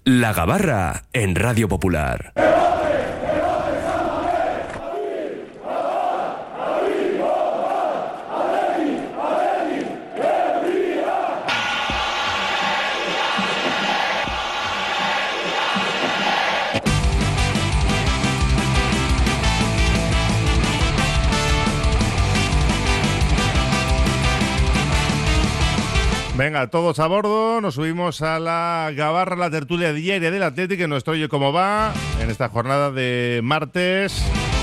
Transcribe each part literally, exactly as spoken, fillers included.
La Gabarra en Radio Popular. Venga, todos a bordo, nos subimos a la Gabarra, la tertulia diaria del Atlético, en nuestro Oye Cómo Va, en esta jornada de martes,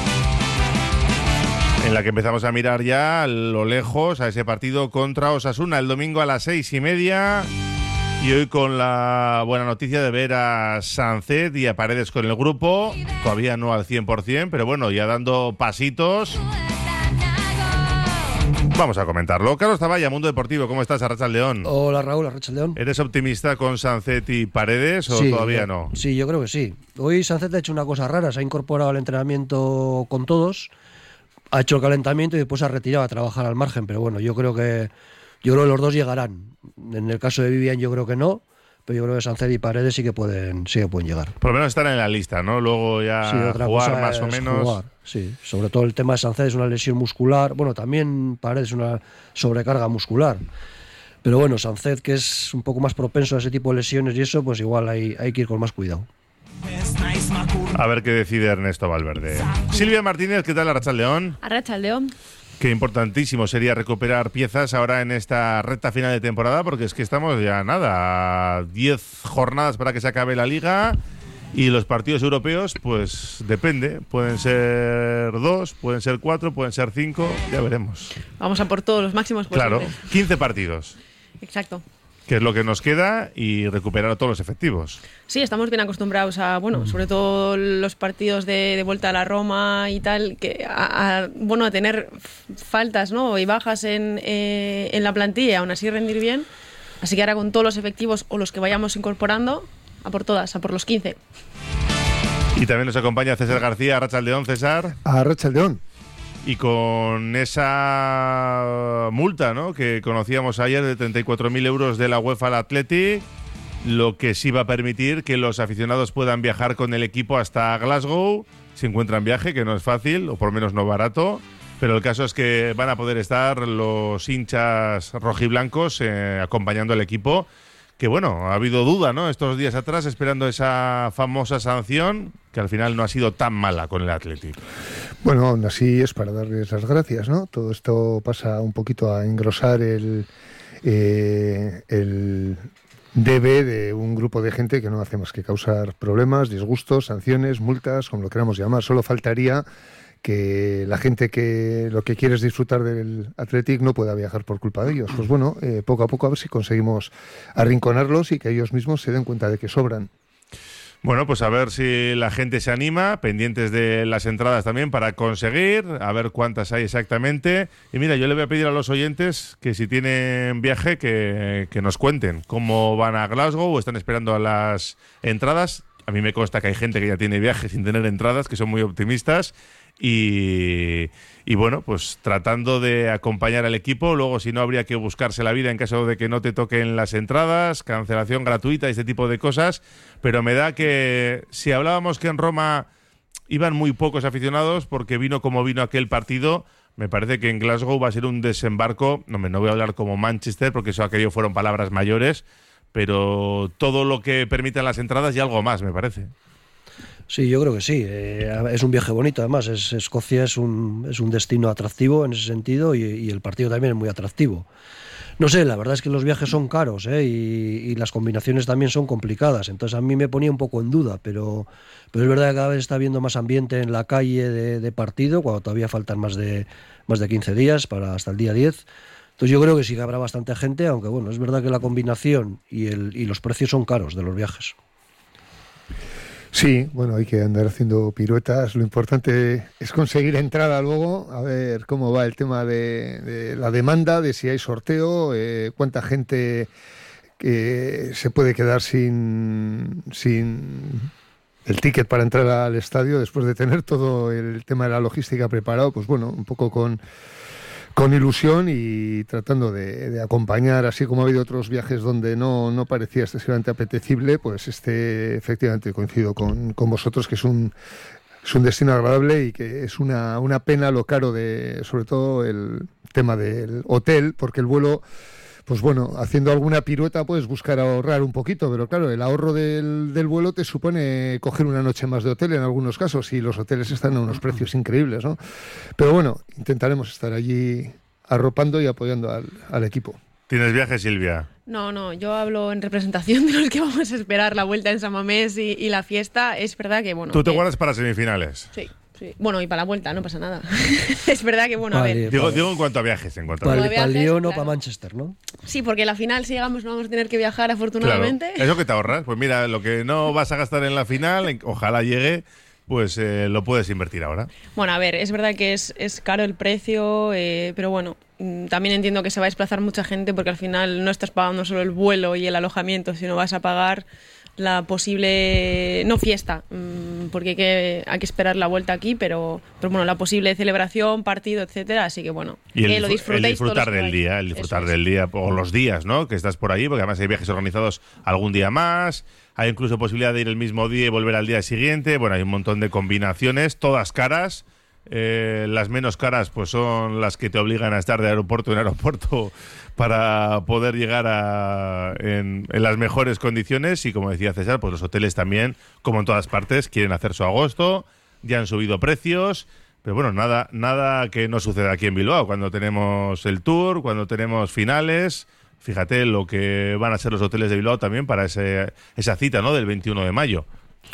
en la que empezamos a mirar ya a lo lejos a ese partido contra Osasuna, el domingo a las seis y media, y hoy con la buena noticia de ver a Sancet y a Paredes con el grupo, todavía no al cien por ciento, pero bueno, ya dando pasitos. Vamos a comentarlo. Carlos Zavalla, Mundo Deportivo, ¿cómo estás? Arratsaldeón. Hola Raúl, Arratsaldeón. ¿Eres optimista con Sancet y Paredes o sí, todavía yo, no? Sí, yo creo que sí. Hoy Sancet ha hecho una cosa rara, se ha incorporado al entrenamiento con todos, ha hecho el calentamiento y después se ha retirado a trabajar al margen, pero bueno, yo creo que yo creo que los dos llegarán. En el caso de Vivian yo creo que no, pero yo creo que Sancet y Paredes sí que pueden sí que pueden llegar. Por lo menos están en la lista, ¿no? Luego ya sí, otra jugar cosa más o es menos. Jugar, sí, sobre todo el tema de Sancet es una lesión muscular, bueno, también Paredes es una sobrecarga muscular. Pero bueno, Sancet, que es un poco más propenso a ese tipo de lesiones y eso, pues igual hay, hay que ir con más cuidado. A ver qué decide Ernesto Valverde. Silvia Martínez, ¿qué tal, Arratsaldeón? Arratsaldeón. Qué importantísimo sería recuperar piezas ahora en esta recta final de temporada, porque es que estamos ya nada, a diez jornadas para que se acabe la Liga y los partidos europeos, pues depende, pueden ser dos, pueden ser cuatro, pueden ser cinco, ya veremos. Vamos a por todos los máximos posibles. Claro, quince partidos. Exacto. Que es lo que nos queda, y recuperar a todos los efectivos. Sí, estamos bien acostumbrados a, bueno, sobre todo los partidos de, de vuelta a la Roma y tal, que a, a, bueno, a tener faltas, ¿no? Y bajas en, eh, en la plantilla, aún así rendir bien. Así que ahora con todos los efectivos o los que vayamos incorporando, a por todas, a por los quince. Y también nos acompaña César García. Arratsaldeón, César. Arratsaldeón. Y con esa multa, ¿no?, que conocíamos ayer de treinta y cuatro mil euros de la UEFA al Athletic, lo que sí va a permitir que los aficionados puedan viajar con el equipo hasta Glasgow, si encuentran viaje, que no es fácil, o por lo menos no barato, pero el caso es que van a poder estar los hinchas rojiblancos eh, acompañando al equipo, que bueno, ha habido duda, ¿no?, estos días atrás, esperando esa famosa sanción, que al final no ha sido tan mala con el Athletic. Bueno, aún así es para darles las gracias, ¿no? Todo esto pasa un poquito a engrosar el, eh, el debe de un grupo de gente que no hace más que causar problemas, disgustos, sanciones, multas, como lo queramos llamar. Solo faltaría que la gente que lo que quiere es disfrutar del Athletic no pueda viajar por culpa de ellos. Pues bueno, eh, poco a poco a ver si conseguimos arrinconarlos y que ellos mismos se den cuenta de que sobran. Bueno, pues a ver si la gente se anima, pendientes de las entradas también para conseguir, a ver cuántas hay exactamente. Y mira, yo le voy a pedir a los oyentes que si tienen viaje, que, que nos cuenten cómo van a Glasgow o están esperando a las entradas. A mí me consta que hay gente que ya tiene viaje sin tener entradas, que son muy optimistas. Y, y bueno, pues tratando de acompañar al equipo. Luego, si no, habría que buscarse la vida en caso de que no te toquen las entradas, cancelación gratuita, este tipo de cosas. Pero me da que si hablábamos que en Roma iban muy pocos aficionados porque vino como vino aquel partido, me parece que en Glasgow va a ser un desembarco. No, no voy a hablar como Manchester porque eso aquello fueron palabras mayores, pero todo lo que permitan las entradas y algo más, me parece. Sí, yo creo que sí. Eh, es un viaje bonito, además. Es, Escocia es un, es un destino atractivo en ese sentido y, y el partido también es muy atractivo. No sé, la verdad es que los viajes son caros, ¿eh? y, y las combinaciones también son complicadas. Entonces a mí me ponía un poco en duda, pero, pero es verdad que cada vez está habiendo más ambiente en la calle de, de partido, cuando todavía faltan más de, más de quince días para hasta el día diez. Entonces yo creo que sí que habrá bastante gente, aunque bueno, es verdad que la combinación y, el, y los precios son caros de los viajes. Sí, bueno, hay que andar haciendo piruetas. Lo importante es conseguir entrada luego, a ver cómo va el tema de, de la demanda, de si hay sorteo, eh, cuánta gente eh, se puede quedar sin, sin el ticket para entrar al estadio después de tener todo el tema de la logística preparado. Pues bueno, un poco con, con ilusión y tratando de, de acompañar, así como ha habido otros viajes donde no, no parecía excesivamente apetecible, pues este efectivamente coincido con, con vosotros que es un es un destino agradable y que es una, una pena lo caro de, sobre todo el tema del hotel, porque el vuelo, pues bueno, haciendo alguna pirueta puedes buscar ahorrar un poquito, pero claro, el ahorro del, del vuelo te supone coger una noche más de hotel en algunos casos y los hoteles están a unos precios increíbles, ¿no? Pero bueno, intentaremos estar allí arropando y apoyando al, al equipo. ¿Tienes viaje, Silvia? No, no, yo hablo en representación de los que vamos a esperar la vuelta en San Mamés y, y la fiesta. Es verdad que, bueno... ¿Tú te que... guardas para semifinales? Sí. Sí. Bueno, y para la vuelta, no pasa nada. Es verdad que, bueno, vale, a ver... Digo, vale. digo en cuanto a viajes, en cuanto a Para viajes. el viajes, Lyon o claro. para Manchester, ¿no? Sí, porque la final, si llegamos, no vamos a tener que viajar, afortunadamente. Claro. ¿Eso que te ahorras? Pues mira, lo que no vas a gastar en la final, en- ojalá llegue, pues eh, lo puedes invertir ahora. Bueno, a ver, es verdad que es, es caro el precio, eh, pero bueno, mm, también entiendo que se va a desplazar mucha gente porque al final no estás pagando solo el vuelo y el alojamiento, sino vas a pagar la posible, no fiesta, mmm, porque hay que, hay que esperar la vuelta aquí, pero, pero bueno, la posible celebración, partido, etcétera, así que bueno, Y el, que lo disfr- disfrutéis el disfrutar todos los que del vais. día, el disfrutar Eso es. del día, o los días, ¿no? Que estás por ahí, porque además hay viajes organizados algún día más, hay incluso posibilidad de ir el mismo día y volver al día siguiente, bueno, hay un montón de combinaciones, todas caras. Eh, las menos caras pues son las que te obligan a estar de aeropuerto en aeropuerto para poder llegar a, en, en las mejores condiciones y como decía César, pues los hoteles también, como en todas partes, quieren hacer su agosto, ya han subido precios, pero bueno, nada, nada que no suceda aquí en Bilbao, cuando tenemos el tour, cuando tenemos finales, fíjate lo que van a ser los hoteles de Bilbao también para ese, esa cita, ¿no? Del veintiuno de mayo.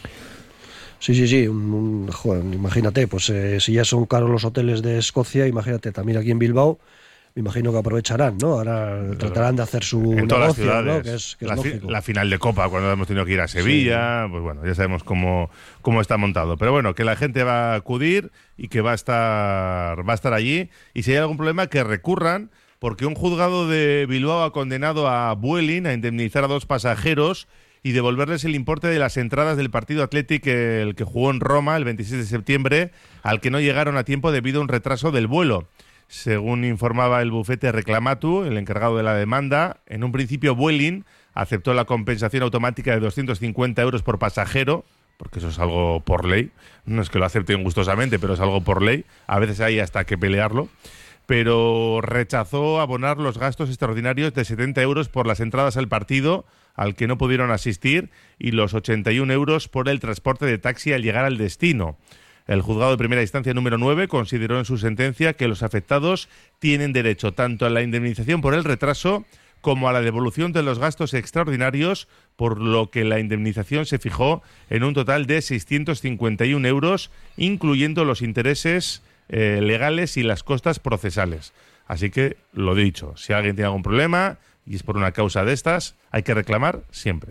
Sí, sí, sí. Un, un- joder, imagínate, pues eh, si ya son caros los hoteles de Escocia, imagínate también aquí en Bilbao. Me imagino que aprovecharán, ¿no? Ahora tratarán de hacer su En todas las negocio, ciudades. ¿no? Que es, que es la, fi- lógico. la final de Copa, cuando hemos tenido que ir a Sevilla, pues bueno, ya sabemos cómo, cómo está montado. Pero bueno, que la gente va a acudir y que va a estar, va a estar allí. Y si hay algún problema, que recurran, porque un juzgado de Bilbao ha condenado a Vueling a indemnizar a dos pasajeros y devolverles el importe de las entradas del partido Athletic, el que jugó en Roma el veintiséis de septiembre, al que no llegaron a tiempo debido a un retraso del vuelo. Según informaba el bufete Reclamatu, el encargado de la demanda, en un principio Vueling aceptó la compensación automática de doscientos cincuenta euros por pasajero, porque eso es algo por ley, no es que lo acepten gustosamente, pero es algo por ley, a veces hay hasta que pelearlo, pero rechazó abonar los gastos extraordinarios de setenta euros por las entradas al partido, al que no pudieron asistir, y los ochenta y un euros por el transporte de taxi al llegar al destino. El juzgado de primera instancia número nueve consideró en su sentencia que los afectados tienen derecho tanto a la indemnización por el retraso como a la devolución de los gastos extraordinarios, por lo que la indemnización se fijó en un total de seiscientos cincuenta y un euros, incluyendo los intereses eh, legales y las costas procesales. Así que, lo dicho, si alguien tiene algún problema y es por una causa de estas, hay que reclamar siempre.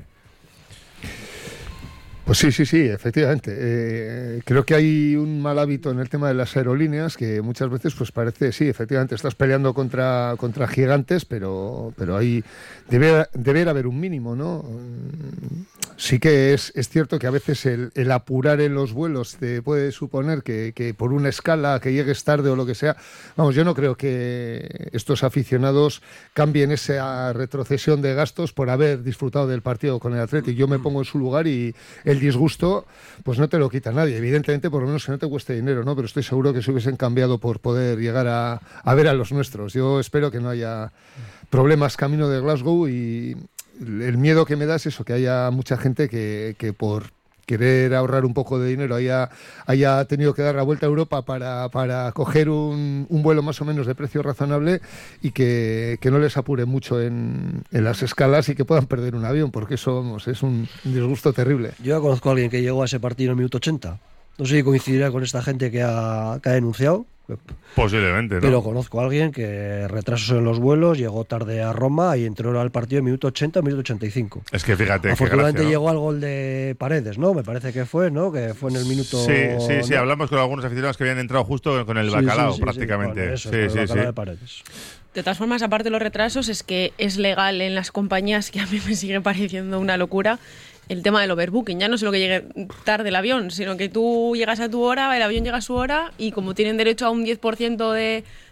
Pues sí, sí, sí, efectivamente. Eh, creo que hay un mal hábito en el tema de las aerolíneas que muchas veces pues parece, sí, efectivamente, estás peleando contra, contra gigantes, pero, pero hay debe, debe haber un mínimo, ¿no? Sí que es, es cierto que a veces el, el apurar en los vuelos te puede suponer que, que por una escala, que llegues tarde o lo que sea. Vamos, yo no creo que estos aficionados cambien esa retrocesión de gastos por haber disfrutado del partido con el Athletic. Yo me pongo en su lugar y el disgusto pues no te lo quita nadie, evidentemente, por lo menos que no te cueste dinero, ¿no? Pero estoy seguro que se hubiesen cambiado por poder llegar a, a ver a los nuestros. Yo espero que no haya problemas camino de Glasgow y el miedo que me da es eso, que haya mucha gente que, que por querer ahorrar un poco de dinero haya, haya tenido que dar la vuelta a Europa para, para coger un, un vuelo más o menos de precio razonable y que, que no les apure mucho en, en las escalas y que puedan perder un avión, porque eso vamos, es un disgusto terrible. Yo ya conozco a alguien que llegó a ese partido en el minuto ochenta. No sé si coincidirá con esta gente que ha, que ha denunciado. Posiblemente, ¿no? Pero conozco a alguien que retrasos en los vuelos, llegó tarde a Roma y entró al partido en minuto ochenta, minuto ochenta y cinco. Es que fíjate, Afortunadamente qué gracia, ¿no? llegó al gol de Paredes, ¿no? Me parece que fue, ¿no? Que fue en el minuto... Sí, sí, sí, ¿no? hablamos con algunos aficionados que habían entrado justo con el Sí, bacalao, sí, sí, prácticamente. Sí, bueno, eso, sí, con el sí, bacalao sí. de Paredes. De todas formas, aparte de los retrasos, es que es legal en las compañías, que a mí me sigue pareciendo una locura, el tema del overbooking. Ya no solo que llegue tarde el avión, sino que tú llegas a tu hora, el avión llega a su hora y como tienen derecho a un diez por ciento de,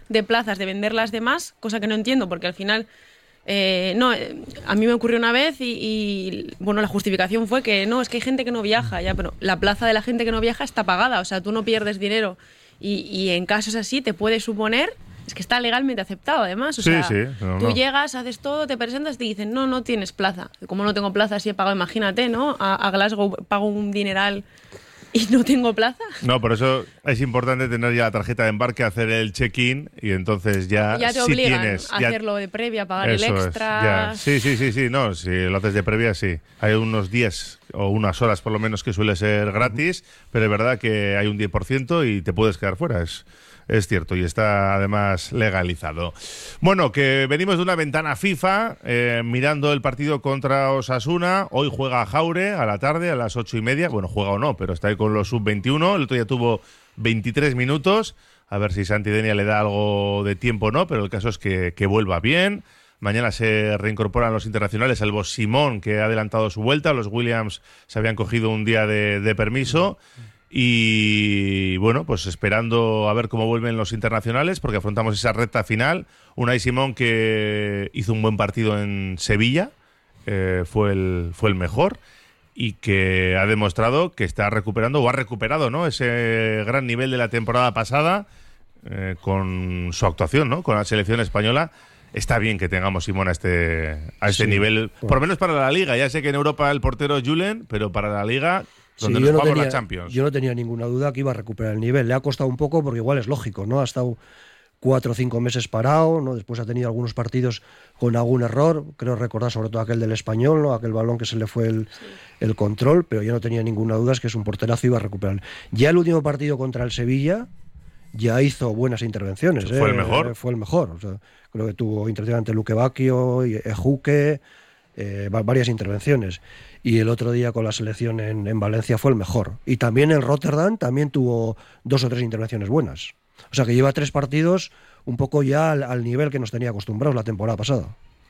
de plazas, de venderlas de más, cosa que no entiendo, porque al final... Eh, no, eh, a mí me ocurrió una vez y, y, bueno, la justificación fue que no, es que hay gente que no viaja, ya, pero la plaza de la gente que no viaja está pagada, o sea, tú no pierdes dinero y, y en casos así te puede suponer, es que está legalmente aceptado además, o sí, sea, sí, no, tú no. llegas, haces todo, te presentas y te dicen, no, no tienes plaza. Como no tengo plaza, si he pagado, imagínate, ¿no? A, a Glasgow pago un dineral y no tengo plaza. No, por eso es importante tener ya la tarjeta de embarque, hacer el check-in y entonces ya, Ya te si obligan tienes, a ya, hacerlo de previa, pagar eso el es, extra. ya. Sí, sí, sí, sí, no, si lo haces de previa, sí. Hay unos días o unas horas por lo menos que suele ser gratis, pero es verdad que hay un diez por ciento y te puedes quedar fuera, es... Es cierto, y está además legalizado. Bueno, que venimos de una ventana FIFA, eh, mirando el partido contra Osasuna. Hoy juega Jaure a la tarde, a las ocho y media. Bueno, juega o no, pero está ahí con los sub veintiuno. El otro día tuvo veintitrés minutos. A ver si Santidenia le da algo de tiempo o no, pero el caso es que, que vuelva bien. Mañana se reincorporan los internacionales, salvo Simón, que ha adelantado su vuelta. Los Williams se habían cogido un día de, de permiso. Y bueno, pues esperando a ver cómo vuelven los internacionales, porque afrontamos esa recta final. Unai Simón, que hizo un buen partido en Sevilla, eh, fue el, fue el mejor, y que ha demostrado que está recuperando, o ha recuperado, ¿no?, ese gran nivel de la temporada pasada, eh, con su actuación, ¿no?, con la selección española. Está bien que tengamos Simón a este, a este sí, nivel, bueno. por lo menos para la Liga. Ya sé que en Europa el portero es Julen, pero para la Liga... donde Sí, nos yo, no jugamos tenía, la Champions. yo no tenía ninguna duda que iba a recuperar el nivel. Le ha costado un poco porque igual es lógico, ¿no? Ha estado cuatro o cinco meses parado, ¿no? Después ha tenido algunos partidos con algún error. Creo recordar sobre todo aquel del Español, ¿no? Aquel balón que se le fue el, sí. el control, pero yo no tenía ninguna duda, es que es un porterazo y iba a recuperar. Ya el último partido contra el Sevilla ya hizo buenas intervenciones. ¿Fue ¿eh? el mejor? Eh, fue el mejor. O sea, creo que tuvo intervención ante Luque Bacchio, Ejuque, eh, varias intervenciones. Y el otro día con la selección en, en Valencia fue el mejor. Y también en Rotterdam también tuvo dos o tres intervenciones buenas. O sea que lleva tres partidos un poco ya al, al nivel que nos tenía acostumbrados la temporada pasada.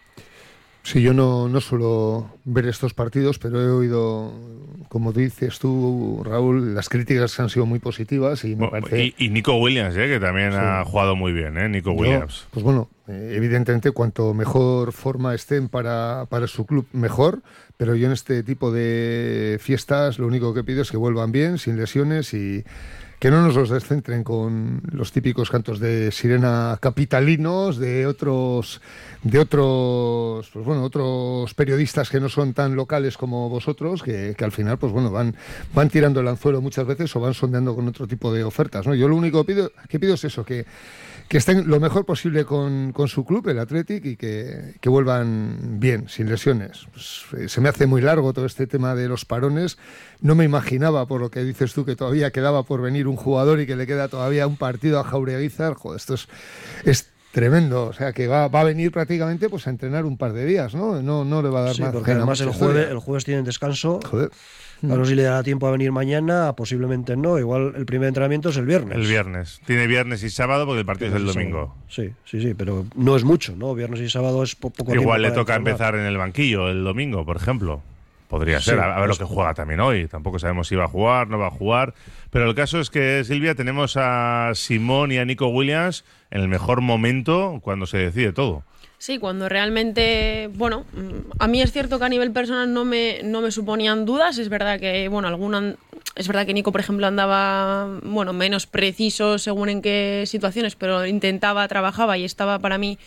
Sí, yo no, no suelo ver estos partidos, pero he oído, como dices tú, Raúl, las críticas han sido muy positivas y me bueno, parece... Y, y Nico Williams, ¿eh? Que también sí. ha jugado muy bien, ¿eh? Nico yo, Williams. Pues bueno, eh, evidentemente cuanto mejor forma estén para, para su club, mejor, pero yo en este tipo de fiestas lo único que pido es que vuelvan bien, sin lesiones y... que no nos los descentren con los típicos cantos de sirena capitalinos, de otros, de otros, pues bueno, otros periodistas que no son tan locales como vosotros, que, que al final, pues bueno, van, van tirando el anzuelo muchas veces o van sondeando con otro tipo de ofertas, ¿no? Yo lo único que pido, que pido es eso, que, que estén lo mejor posible con, con su club, el Athletic, y que, que vuelvan bien, sin lesiones. Pues, eh, se me hace muy largo todo este tema de los parones. No me imaginaba, por lo que dices tú, que todavía quedaba por venir un jugador y que le queda todavía un partido a Jaureguizar. Joder, esto es, es tremendo. O sea, que va, va a venir prácticamente pues a entrenar un par de días, ¿no? No, no le va a dar sí, más. Porque además el jueves, el jueves tienen descanso. Joder. A no sé si le dará tiempo a venir mañana, posiblemente no. Igual el primer entrenamiento es el viernes. El viernes. Tiene viernes y sábado porque el partido es el domingo. Sí, sí, sí, pero no es mucho, ¿no? Viernes y sábado es poco tiempo. Igual le para toca entrenar. empezar en el banquillo el domingo, por ejemplo. Podría Sí, ser, a, a ver pues, lo que juega también hoy. Tampoco sabemos si va a jugar, no va a jugar. Pero el caso es que, Silvia, tenemos a Simón y a Nico Williams en el mejor momento cuando se decide todo. Sí, cuando realmente, bueno, a mí es cierto que a nivel personal no me, no me suponían dudas. Es verdad que, bueno, alguna, es verdad que Nico, por ejemplo, andaba, bueno, menos preciso según en qué situaciones, pero intentaba, trabajaba y estaba para mí,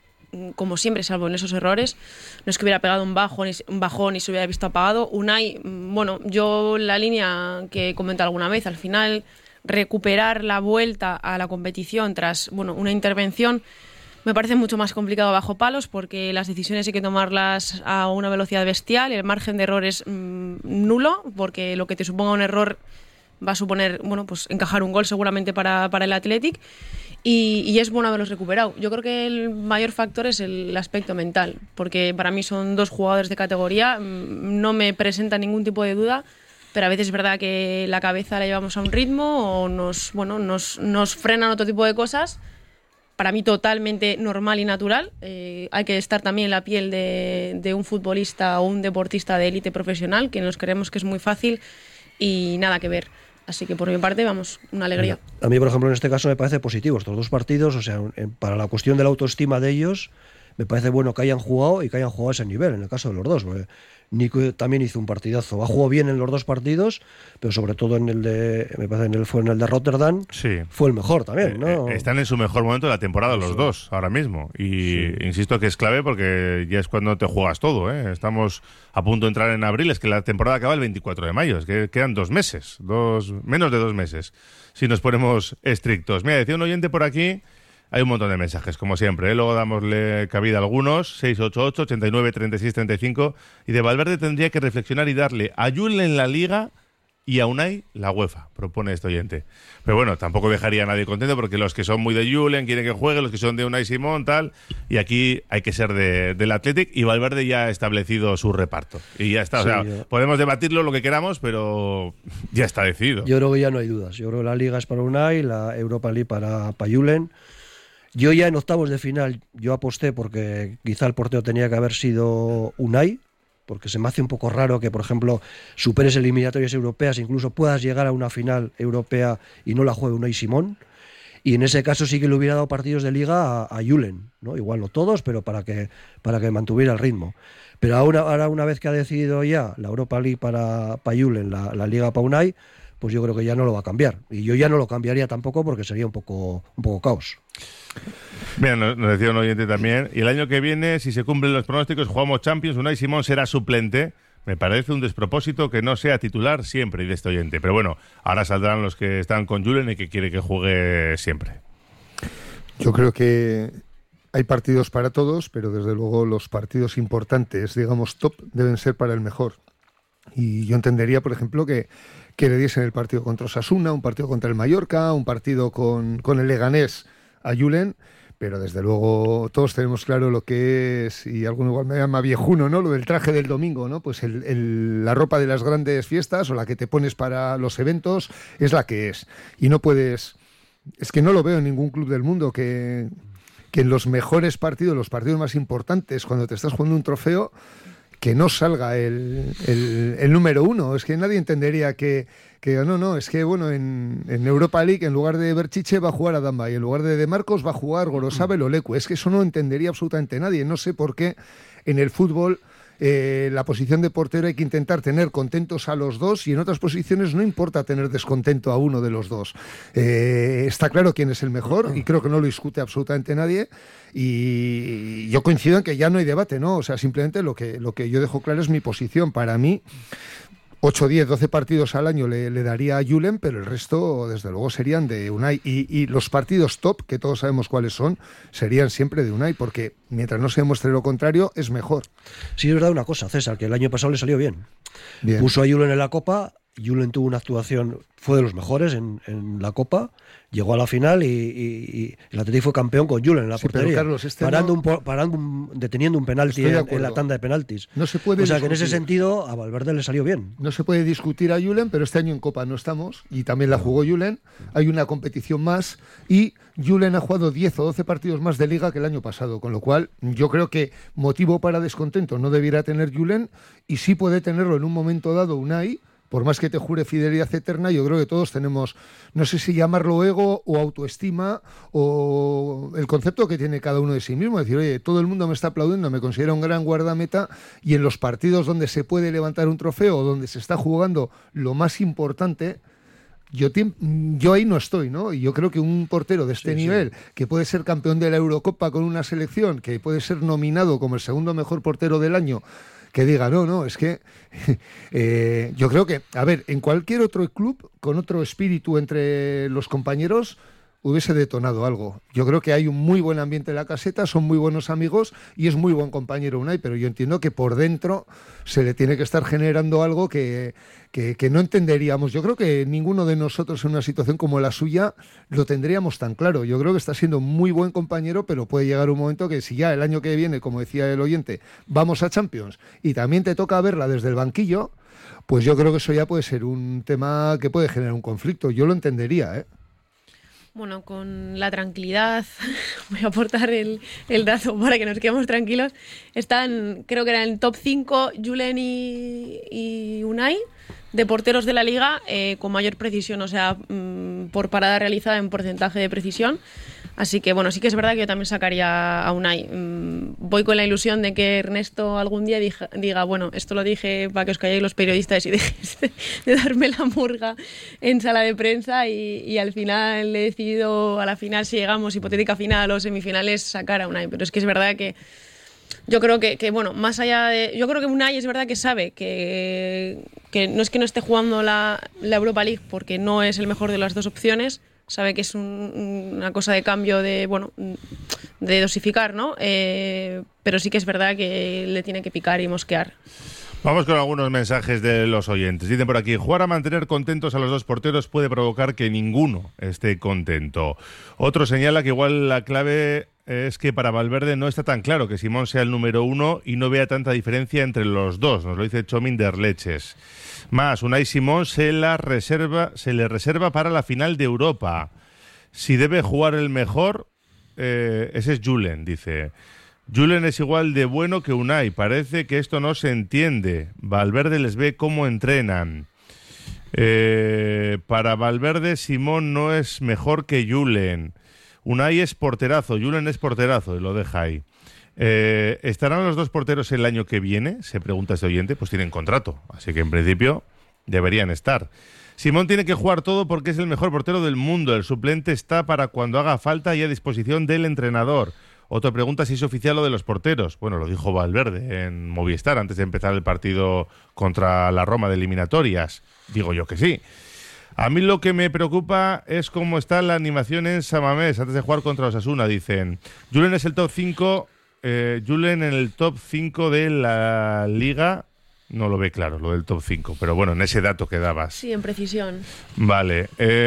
como siempre, salvo en esos errores. No es que hubiera pegado un bajón, un bajón y se hubiera visto apagado. Unai, bueno, yo la línea que he comentado alguna vez, al final recuperar la vuelta a la competición tras, bueno, una intervención me parece mucho más complicado bajo palos porque las decisiones hay que tomarlas a una velocidad bestial, el margen de error es mmm, nulo porque lo que te suponga un error va a suponer, bueno, pues encajar un gol seguramente para, para el Athletic. Y, y es bueno haberlos recuperado. Yo creo que el mayor factor es el aspecto mental, porque para mí son dos jugadores de categoría, no me presenta ningún tipo de duda, pero a veces es verdad que la cabeza la llevamos a un ritmo o nos, bueno, nos, nos frenan otro tipo de cosas. Para mí totalmente normal y natural. Eh, hay que estar también en la piel de, de un futbolista o un deportista de élite profesional, que nos creemos que es muy fácil y nada que ver. Así que por mi parte, vamos, una alegría. A mí, por ejemplo, en este caso me parece positivo estos dos partidos, o sea, en, para la cuestión de la autoestima de ellos, me parece bueno que hayan jugado y que hayan jugado a ese nivel, en el caso de los dos. Porque Nico también hizo un partidazo, ha jugado bien en los dos partidos, pero sobre todo en el de, me parece en el, fue en el de Rotterdam, sí. fue el mejor también, ¿no? Eh, están en su mejor momento de la temporada los dos, ahora mismo. Y sí. insisto que es clave porque ya es cuando te juegas todo, ¿eh? Estamos a punto de entrar en abril, es que la temporada acaba el veinticuatro de mayo, es que quedan dos meses, dos menos de dos meses, si nos ponemos estrictos. Mira, decía un oyente por aquí. Hay un montón de mensajes, como siempre, ¿eh? Luego damosle cabida a algunos, seis ocho ocho, ochenta y nueve, treinta y seis, treinta y cinco, y de Valverde tendría que reflexionar y darle a Julen en la Liga y a Unai la UEFA, propone este oyente. Pero bueno, tampoco dejaría a nadie contento porque los que son muy de Julen quieren que juegue, los que son de Unai Simón, tal, y aquí hay que ser de, del Athletic, y Valverde ya ha establecido su reparto. Y ya está, sí, o sea, yo... podemos debatirlo lo que queramos, pero ya está decidido. Yo creo que ya no hay dudas. Yo creo que la Liga es para Unai, la Europa League para, para Julen. Yo ya en octavos de final, yo aposté porque quizá el portero tenía que haber sido Unai, porque se me hace un poco raro que, por ejemplo, superes eliminatorias europeas, incluso puedas llegar a una final europea y no la juegue Unai Simón. Y en ese caso sí que le hubiera dado partidos de liga a, a Julen, ¿no? Igual no todos, pero para que, para que mantuviera el ritmo. Pero ahora, ahora una vez que ha decidido ya la Europa League para, para Julen, la, la Liga para Unai, pues yo creo que ya no lo va a cambiar. Y yo ya no lo cambiaría tampoco porque sería un poco, un poco caos. Mira, nos, nos decía un oyente también, y el año que viene, si se cumplen los pronósticos, jugamos Champions, Unai Simón será suplente. Me parece un despropósito que no sea titular siempre, y de este oyente. Pero bueno, ahora saldrán los que están con Julen y que quiere que juegue siempre. Yo creo que hay partidos para todos, pero desde luego los partidos importantes, digamos top, deben ser para el mejor. Y yo entendería, por ejemplo, que, que le diesen el partido contra Osasuna, un partido contra el Mallorca, un partido con, con el Leganés a Julen, pero desde luego todos tenemos claro lo que es, y alguno igual me llama viejuno, ¿no? Lo del traje del domingo, ¿no? Pues el, el, la ropa de las grandes fiestas o la que te pones para los eventos es la que es. Y no puedes... Es que no lo veo en ningún club del mundo que, que en los mejores partidos, los partidos más importantes, cuando te estás jugando un trofeo, que no salga el, el, el número uno. Es que nadie entendería que, que no, no, es que bueno, en, en Europa League en lugar de Berchiche va a jugar Adamba y en lugar de De Marcos va a jugar Gorosabel o Lecu. Es que eso no entendería absolutamente nadie. No sé por qué en el fútbol eh, la posición de portero hay que intentar tener contentos a los dos y en otras posiciones no importa tener descontento a uno de los dos. Eh, está claro quién es el mejor y creo que no lo discute absolutamente nadie. Y yo coincido en que ya no hay debate, ¿no? O sea, simplemente lo que, lo que yo dejo claro es mi posición. Para mí, ocho, diez, doce partidos al año le, le daría a Julen, pero el resto, desde luego, serían de Unai. Y, y los partidos top, que todos sabemos cuáles son, serían siempre de Unai, porque mientras no se demuestre lo contrario, es mejor. Sí, es verdad una cosa, César, que el año pasado le salió bien. bien. Puso a Julen en la Copa, Julen tuvo una actuación, fue de los mejores en, en la Copa, llegó a la final y, y, y el Atlético fue campeón con Julen en la sí, portería, pero Carlos, este parando no... un, parando un, deteniendo un penalti en, en la tanda de penaltis. No se puede o sea discutir. que en ese sentido a Valverde le salió bien. No se puede discutir a Julen, pero este año en Copa no estamos y también la jugó Julen. Hay una competición más y Julen ha jugado diez o doce partidos más de Liga que el año pasado, con lo cual yo creo que motivo para descontento no debiera tener Julen y sí puede tenerlo en un momento dado Unai. Por más que te jure fidelidad eterna, yo creo que todos tenemos, no sé si llamarlo ego o autoestima o el concepto que tiene cada uno de sí mismo. Es decir, oye, todo el mundo me está aplaudiendo, me considera un gran guardameta y en los partidos donde se puede levantar un trofeo o donde se está jugando lo más importante, yo, yo ahí no estoy, ¿no? Y yo creo que un portero de este sí, nivel, sí. que puede ser campeón de la Eurocopa con una selección, que puede ser nominado como el segundo mejor portero del año, que diga, no, no, es que eh, yo creo que, a ver, en cualquier otro club, con otro espíritu entre los compañeros, hubiese detonado algo. Yo creo que hay un muy buen ambiente en la caseta, son muy buenos amigos y es muy buen compañero Unai, pero yo entiendo que por dentro se le tiene que estar generando algo que, que, que no entenderíamos. Yo creo que ninguno de nosotros en una situación como la suya lo tendríamos tan claro. Yo creo que está siendo muy buen compañero, pero puede llegar un momento que si ya el año que viene, como decía el oyente, vamos a Champions y también te toca verla desde el banquillo, pues yo creo que eso ya puede ser un tema que puede generar un conflicto. Yo lo entendería, ¿eh? Bueno, con la tranquilidad, voy a aportar el, el dato para que nos quedemos tranquilos. Están, creo que eran el top cinco, Julen y, y Unai, de porteros de la liga, eh, con mayor precisión, o sea, mmm, por parada realizada en porcentaje de precisión. Así que, bueno, sí que es verdad que yo también sacaría a Unai. Mm, voy con la ilusión de que Ernesto algún día diga, diga, bueno, esto lo dije para que os calléis los periodistas y dejéis de, de darme la murga en sala de prensa y, y al final he decidido, a la final, si llegamos, hipotética final o semifinales, sacar a Unai. Pero es que es verdad que yo creo que, que, bueno, más allá de... Yo creo que Unai es verdad que sabe que, que no es que no esté jugando la, la Europa League porque no es el mejor de las dos opciones, sabe que es un, una cosa de cambio, de bueno, de dosificar, ¿no? Eh, pero sí que es verdad que le tiene que picar y mosquear. Vamos con algunos mensajes de los oyentes. Dicen por aquí, jugar a mantener contentos a los dos porteros puede provocar que ninguno esté contento. Otro señala que igual la clave es que para Valverde no está tan claro que Simón sea el número uno y no vea tanta diferencia entre los dos. Nos lo dice Chomin Derleches. Más, Unai Simón se la reserva, se le reserva para la final de Europa. Si debe jugar el mejor, eh, ese es Julen, dice. Julen es igual de bueno que Unai. Parece que esto no se entiende. Valverde les ve cómo entrenan. Eh, para Valverde, Simón no es mejor que Julen. Unai es porterazo, Julen es porterazo, y lo deja ahí. Eh, ¿Estarán los dos porteros el año que viene? Se pregunta este oyente. Pues tienen contrato, así que en principio deberían estar. Simón tiene que jugar todo porque es el mejor portero del mundo. El suplente está para cuando haga falta y a disposición del entrenador. Otra pregunta si es oficial lo de los porteros. Bueno, lo dijo Valverde en Movistar antes de empezar el partido contra la Roma de eliminatorias. Digo yo que sí. A mí lo que me preocupa es cómo está la animación en San Mamés antes de jugar contra Osasuna, dicen. Julen es el top cinco, eh, Julen en el top cinco de la Liga. No lo ve claro, lo del top cinco, pero bueno, en ese dato que dabas. Sí, en precisión. Vale.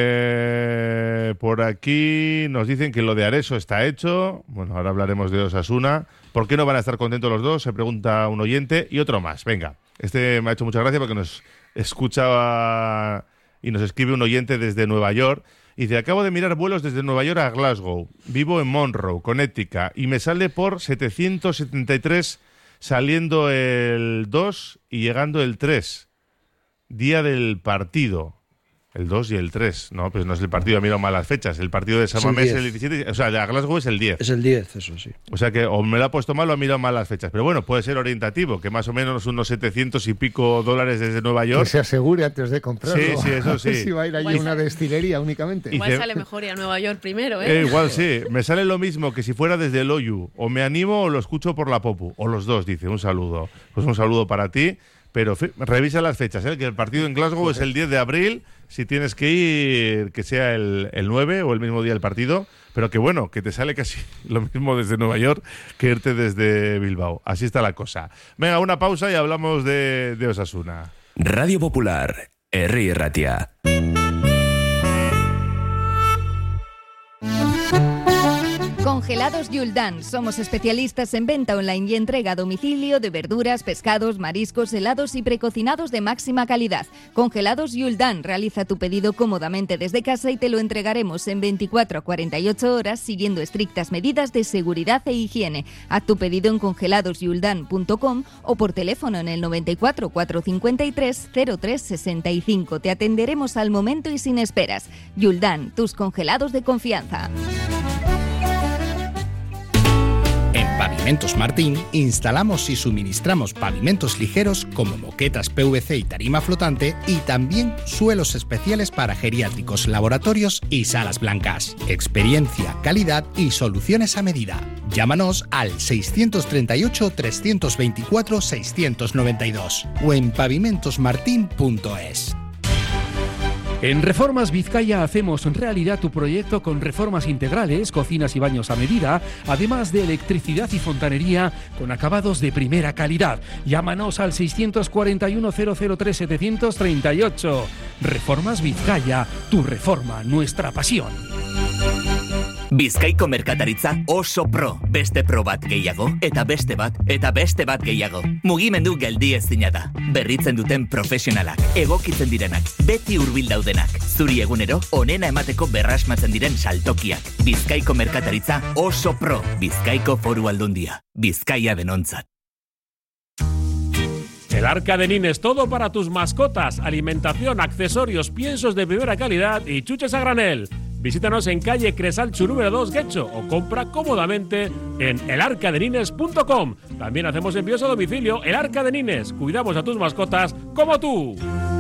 Eh, por aquí nos dicen que lo de Areso está hecho. Bueno, ahora hablaremos de Osasuna. ¿Por qué no van a estar contentos los dos? Se pregunta un oyente. Y otro más, venga. Este me ha hecho mucha gracia porque nos escucha y nos escribe un oyente desde Nueva York. Y dice, acabo de mirar vuelos desde Nueva York a Glasgow. Vivo en Monroe, Connecticut, y me sale por setecientos setenta y tres saliendo el dos y llegando el tres. Día del partido. El dos y el tres. No, pues no es el partido, he mirado mal las fechas. El partido de San Mamés es el diecisiete. O sea, de Glasgow es el diez. Es el diez, eso sí. O sea que o me lo ha puesto mal o ha mirado mal las fechas. Pero bueno, puede ser orientativo, que más o menos unos setecientos y pico dólares desde Nueva York. Que se asegure antes de comprarlo. Sí, sí, eso sí. Si va a ir allí Igual una sale. destilería únicamente. Igual Dice- sale mejor ir a Nueva York primero, ¿eh? Eh, igual sí, me sale lo mismo que si fuera desde el Oyu. O me animo o lo escucho por la Popu. O los dos, dice. Un saludo. Pues un saludo para ti. Pero fi- revisa las fechas, ¿eh? Que el partido en Glasgow es el diez de abril. Si tienes que ir, que sea el, el nueve o el mismo día del partido. Pero que bueno, que te sale casi lo mismo desde Nueva York que irte desde Bilbao. Así está la cosa. Venga, una pausa y hablamos de, de Osasuna. Radio Popular, Herri Erratia. Congelados Yuldan. Somos especialistas en venta online y entrega a domicilio de verduras, pescados, mariscos, helados y precocinados de máxima calidad. Congelados Yuldan. Realiza tu pedido cómodamente desde casa y te lo entregaremos en veinticuatro a cuarenta y ocho horas siguiendo estrictas medidas de seguridad e higiene. Haz tu pedido en congelados yuldan punto com o por teléfono en el noventa y cuatro, cuatrocientos cincuenta y tres, cero tres sesenta y cinco. Te atenderemos al momento y sin esperas. Yuldan, tus congelados de confianza. En Pavimentos Martín instalamos y suministramos pavimentos ligeros como moquetas P V C y tarima flotante y también suelos especiales para geriátricos, laboratorios y salas blancas. Experiencia, calidad y soluciones a medida. Llámanos al seiscientos treinta y ocho, trescientos veinticuatro, seiscientos noventa y dos o en pavimentos martin punto es. En Reformas Vizcaya hacemos realidad tu proyecto con reformas integrales, cocinas y baños a medida, además de electricidad y fontanería con acabados de primera calidad. Llámanos al seiscientos cuarenta y uno, cero cero tres, setecientos treinta y ocho. Reformas Vizcaya, tu reforma, nuestra pasión. Bizkaiko merkataritza oso pro. Beste pro bat gehiago, eta beste bat, eta beste bat gehiago. Mugimendu geldi ezina da. Berritzen duten profesionalak, egokitzen direnak, beti hurbil daudenak. Zuri egunero, onena emateko berrasmatzen diren saltokiak. Bizkaiko merkataritza oso pro. Bizkaiko Foru Aldundia. Bizkaia denontzat. El Arca de Nines, todo para tus mascotas, alimentación, accesorios, piensos de primera calidad y chuches a granel. Visítanos en calle Cresalchu número dos, Guecho, o compra cómodamente en el arca de nines punto com. También hacemos envíos a domicilio. El Arca de Nines, cuidamos a tus mascotas como tú.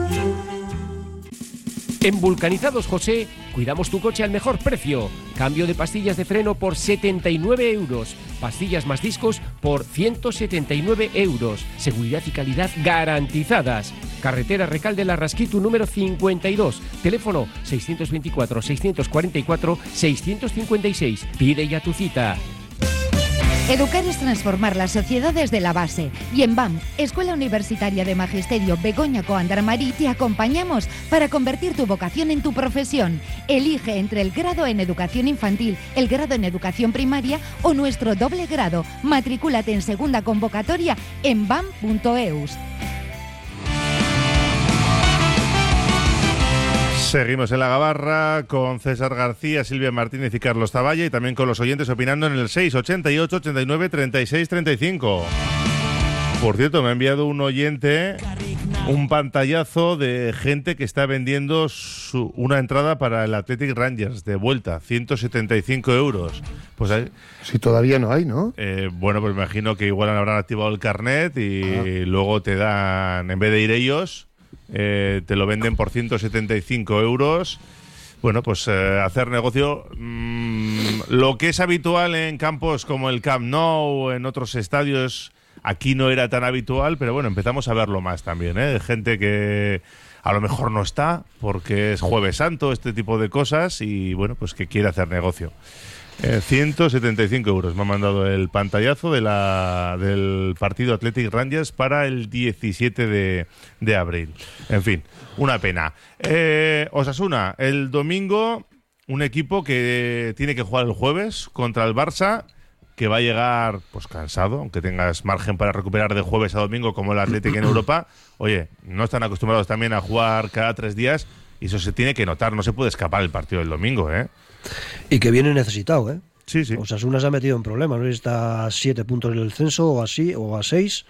En Vulcanizados José, cuidamos tu coche al mejor precio. Cambio de pastillas de freno por setenta y nueve euros. Pastillas más discos por ciento setenta y nueve euros. Seguridad y calidad garantizadas. Carretera Recalde La Rasquitu número cincuenta y dos. Teléfono seiscientos veinticuatro, seiscientos cuarenta y cuatro, seiscientos cincuenta y seis. Pide ya tu cita. Educar es transformar la sociedad desde la base. Y en B A M, Escuela Universitaria de Magisterio Begoña Coandramarí, te acompañamos para convertir tu vocación en tu profesión. Elige entre el grado en Educación Infantil, el grado en Educación Primaria o nuestro doble grado. Matrículate en segunda convocatoria en bam punto eus. Seguimos en la gabarra con César García, Silvia Martínez y Carlos Zavalla, y también con los oyentes opinando en el seis ochenta y ocho, ochenta y nueve, treinta y seis, treinta y cinco. Por cierto, me ha enviado un oyente un pantallazo de gente que está vendiendo su, una entrada para el Athletic Rangers de vuelta, ciento setenta y cinco euros. Pues hay, si todavía no hay, ¿no? Eh, bueno, pues me imagino que igual habrán activado el carnet y ah. luego te dan, en vez de ir ellos... Eh, te lo venden por ciento setenta y cinco euros. Bueno, pues eh, hacer negocio, mmm, lo que es habitual en campos como el Camp Nou, en otros estadios, aquí no era tan habitual, pero bueno, empezamos a verlo más también, ¿eh? Gente que a lo mejor no está porque es Jueves Santo, este tipo de cosas, y bueno, pues que quiere hacer negocio. Eh, ciento setenta y cinco euros me ha mandado el pantallazo de la, del partido Athletic Rangers para el diecisiete de abril. En fin, una pena. Eh, Osasuna, el domingo, un equipo que tiene que jugar el jueves contra el Barça, que va a llegar pues cansado, aunque tengas margen para recuperar de jueves a domingo como el Athletic en Europa. Oye, no están acostumbrados también a jugar cada tres días y eso se tiene que notar, no se puede escapar el partido del domingo, ¿eh? Y que viene necesitado, ¿eh? Sí, sí. Osasuna se ha metido en problemas, ¿no? Está a siete puntos en el censo o así, o a seis.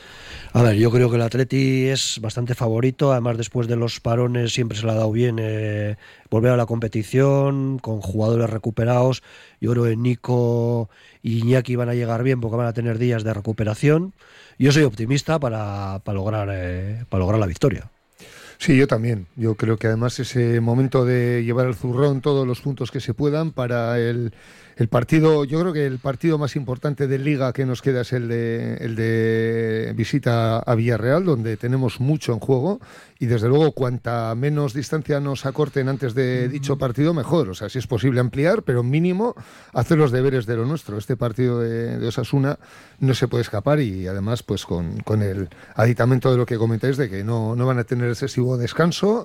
A ver, yo creo que el Atleti es bastante favorito, además después de los parones siempre se le ha dado bien eh, volver a la competición, con jugadores recuperados. Yo creo que Nico y Iñaki van a llegar bien porque van a tener días de recuperación. Yo soy optimista para, para, lograr, eh, para lograr la victoria. Sí, yo también. Yo creo que además ese momento de llevar al zurrón todos los puntos que se puedan para el, el partido, yo creo que el partido más importante de Liga que nos queda es el de, el de visita a Villarreal, donde tenemos mucho en juego y desde luego cuanta menos distancia nos acorten antes de dicho partido, mejor. O sea, si es posible ampliar, pero mínimo hacer los deberes de lo nuestro. Este partido de, de Osasuna no se puede escapar y además pues con, con el aditamento de lo que comentáis de que no, no van a tener excesivo descanso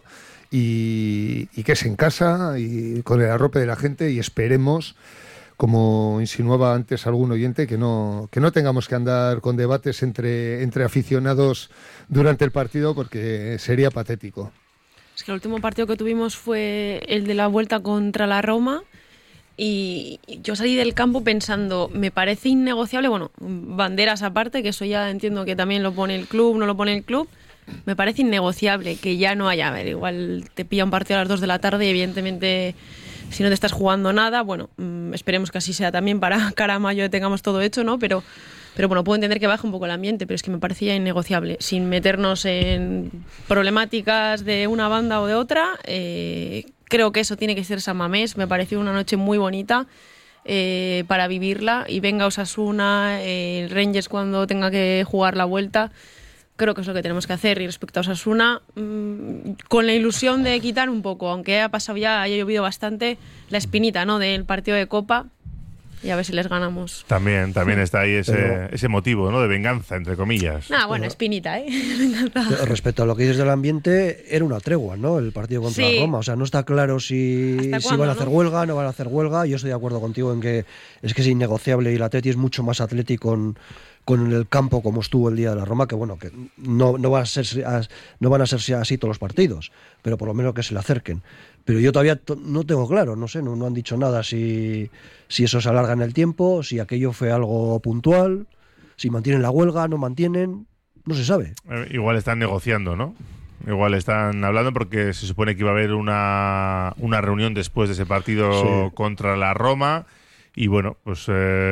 y, y que es en casa y con el arrope de la gente y esperemos, como insinuaba antes algún oyente, que no, que no tengamos que andar con debates entre, entre aficionados durante el partido porque sería patético. Es que el último partido que tuvimos fue el de la vuelta contra la Roma y yo salí del campo pensando, me parece innegociable, bueno, banderas aparte, que eso ya entiendo que también lo pone el club, no lo pone el club, me parece innegociable que ya no haya, a ver, igual te pilla un partido a las dos de la tarde y evidentemente si no te estás jugando nada, bueno, mmm, esperemos que así sea también para cara a mayo tengamos todo hecho, ¿no? Pero, pero bueno, puedo entender que baje un poco el ambiente, pero es que me parece ya innegociable, sin meternos en problemáticas de una banda o de otra. Eh, creo que eso tiene que ser San Mamés, me pareció una noche muy bonita eh, para vivirla, y venga Osasuna, eh, el Rangers cuando tenga que jugar la vuelta. Creo que es lo que tenemos que hacer. Y respecto a Osasuna, mmm, con la ilusión de quitar un poco, aunque ha pasado ya, haya llovido bastante, la espinita, ¿no?, del partido de Copa. y a ver si les ganamos. También, también está ahí ese, Pero, ese motivo, ¿no? De venganza, entre comillas. Nah, bueno, espinita, ¿eh? Me encanta. Respecto a lo que dices del ambiente, era una tregua, ¿no? El partido contra Sí. la Roma. O sea, no está claro si, ¿Hasta si cuándo, van a hacer no? huelga, no van a hacer huelga. Yo estoy de acuerdo contigo en que es que es innegociable y el Atleti es mucho más atlético con, con el campo como estuvo el día de la Roma, que bueno, que no, no, van a ser, no van a ser así todos los partidos, pero por lo menos que se le acerquen. Pero yo todavía to- no tengo claro, no sé, no, no han dicho nada si, si eso se alarga en el tiempo, si aquello fue algo puntual, si mantienen la huelga, no mantienen, no se sabe. Eh, igual están negociando, ¿no? Igual están hablando porque se supone que iba a haber una, una reunión después de ese partido Sí. contra la Roma. Y bueno, pues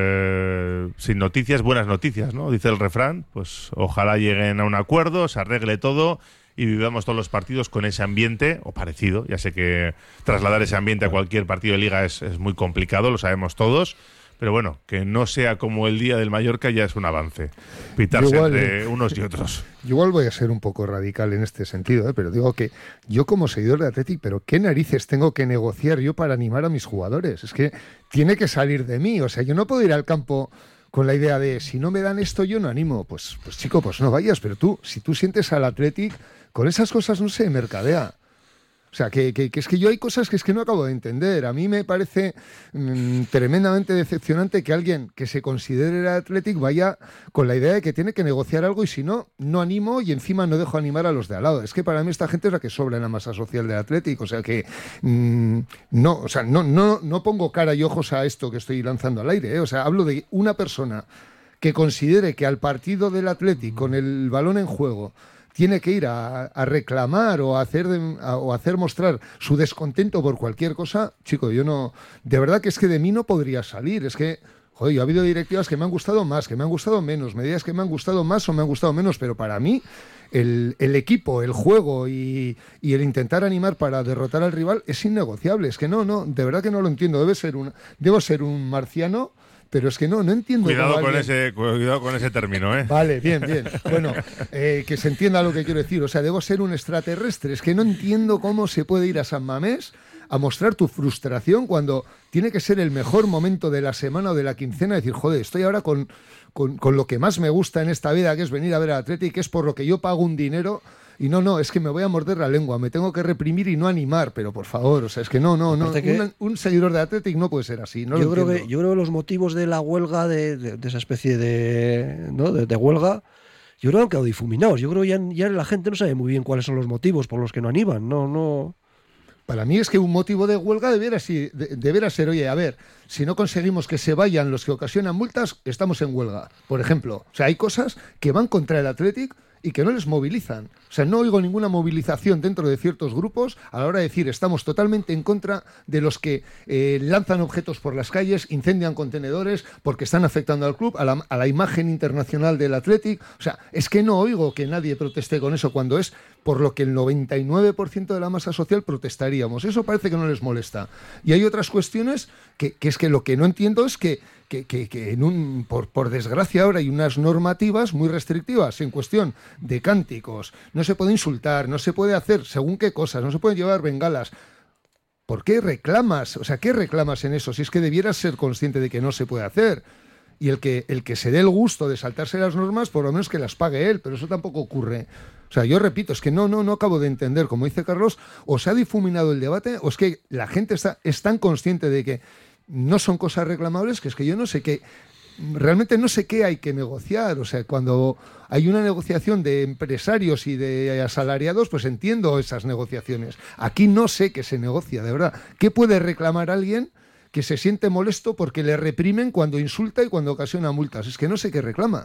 eh, sin noticias, buenas noticias, ¿no? Dice el refrán. Pues ojalá lleguen a un acuerdo, se arregle todo y vivamos todos los partidos con ese ambiente, o parecido. Ya sé que trasladar ese ambiente a cualquier partido de liga es, es muy complicado, lo sabemos todos. Pero bueno, que no sea como el día del Mallorca ya es un avance. Pitarse Igual, entre eh, unos y otros. Yo igual voy a ser un poco radical en este sentido, ¿eh? Pero digo que yo como seguidor de Athletic, pero ¿qué narices tengo que negociar yo para animar a mis jugadores? Es que tiene que salir de mí. O sea, yo no puedo ir al campo con la idea de si no me dan esto yo no animo. Pues, pues chico, pues no vayas. Pero tú, si tú sientes al Athletic, con esas cosas no se mercadea. O sea, que, que, que es que yo hay cosas que es que no acabo de entender. A mí me parece mmm, tremendamente decepcionante que alguien que se considere Athletic vaya con la idea de que tiene que negociar algo y si no, no animo y encima no dejo animar a los de al lado. Es que para mí esta gente es la que sobra en la masa social del Athletic. O sea que mmm, no, o sea, no, no, no pongo cara y ojos a esto que estoy lanzando al aire, ¿eh? O sea, hablo de una persona que considere que al partido del Athletic con el balón en juego tiene que ir a, a reclamar o a hacer de, a, o a hacer mostrar su descontento por cualquier cosa, chico, yo no, de verdad que es que de mí no podría salir, es que, joder, yo ha habido directivas que me han gustado más, que me han gustado menos, medidas que me han gustado más o me han gustado menos, pero para mí el, el equipo, el juego y, y el intentar animar para derrotar al rival es innegociable, es que no, no, de verdad que no lo entiendo, debe ser un, debo ser un marciano. Pero es que no, no entiendo. Cuidado con, alguien... ese, cuidado con ese término, ¿eh? Vale, bien, bien. Bueno, eh, que se entienda lo que quiero decir. O sea, debo ser un extraterrestre. Es que no entiendo cómo se puede ir a San Mamés a mostrar tu frustración cuando tiene que ser el mejor momento de la semana o de la quincena. Decir, joder, estoy ahora con, con, con lo que más me gusta en esta vida, que es venir a ver al Athletic, que es por lo que yo pago un dinero. Y no, no, es que me voy a morder la lengua, me tengo que reprimir y no animar, pero por favor, o sea, es que no, no, no, que un, un seguidor de Athletic no puede ser así. No yo, lo creo entiendo. que, yo creo que los motivos de la huelga, de, de, de esa especie de, ¿no? de, de huelga, yo creo que han quedado difuminados. Yo creo que ya, ya la gente no sabe muy bien cuáles son los motivos por los que no animan. No, no. Para mí es que un motivo de huelga debiera, de, debiera ser, oye, a ver, si no conseguimos que se vayan los que ocasionan multas, estamos en huelga, por ejemplo. O sea, hay cosas que van contra el Athletic y que no les movilizan. O sea, no oigo ninguna movilización dentro de ciertos grupos a la hora de decir estamos totalmente en contra de los que eh, lanzan objetos por las calles, incendian contenedores porque están afectando al club, a la, a la imagen internacional del Athletic. O sea, es que no oigo que nadie proteste con eso cuando es por lo que el noventa y nueve por ciento de la masa social protestaríamos. Eso parece que no les molesta. Y hay otras cuestiones que, que es que lo que no entiendo es que Que, que, que en un, por, por desgracia ahora hay unas normativas muy restrictivas en cuestión de cánticos. No se puede insultar, no se puede hacer según qué cosas, no se pueden llevar bengalas. ¿Por qué reclamas? O sea, ¿qué reclamas en eso? Si es que debieras ser consciente de que no se puede hacer. Y el que, el que se dé el gusto de saltarse las normas, por lo menos que las pague él, pero eso tampoco ocurre. O sea, yo repito, es que no, no, no acabo de entender, como dice Carlos, o se ha difuminado el debate, o es que la gente está, es tan consciente de que no son cosas reclamables, que es que yo no sé qué, realmente no sé qué hay que negociar. O sea, cuando hay una negociación de empresarios y de asalariados, pues entiendo esas negociaciones. Aquí no sé qué se negocia, de verdad. ¿Qué puede reclamar alguien que se siente molesto porque le reprimen cuando insulta y cuando ocasiona multas? Es que no sé qué reclama.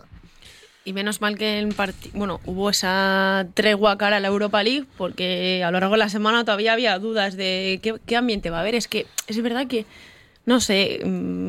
Y menos mal que en part- bueno, hubo esa tregua cara a la Europa League, porque a lo largo de la semana todavía había dudas de qué, qué ambiente va a haber. Es que es verdad que no sé,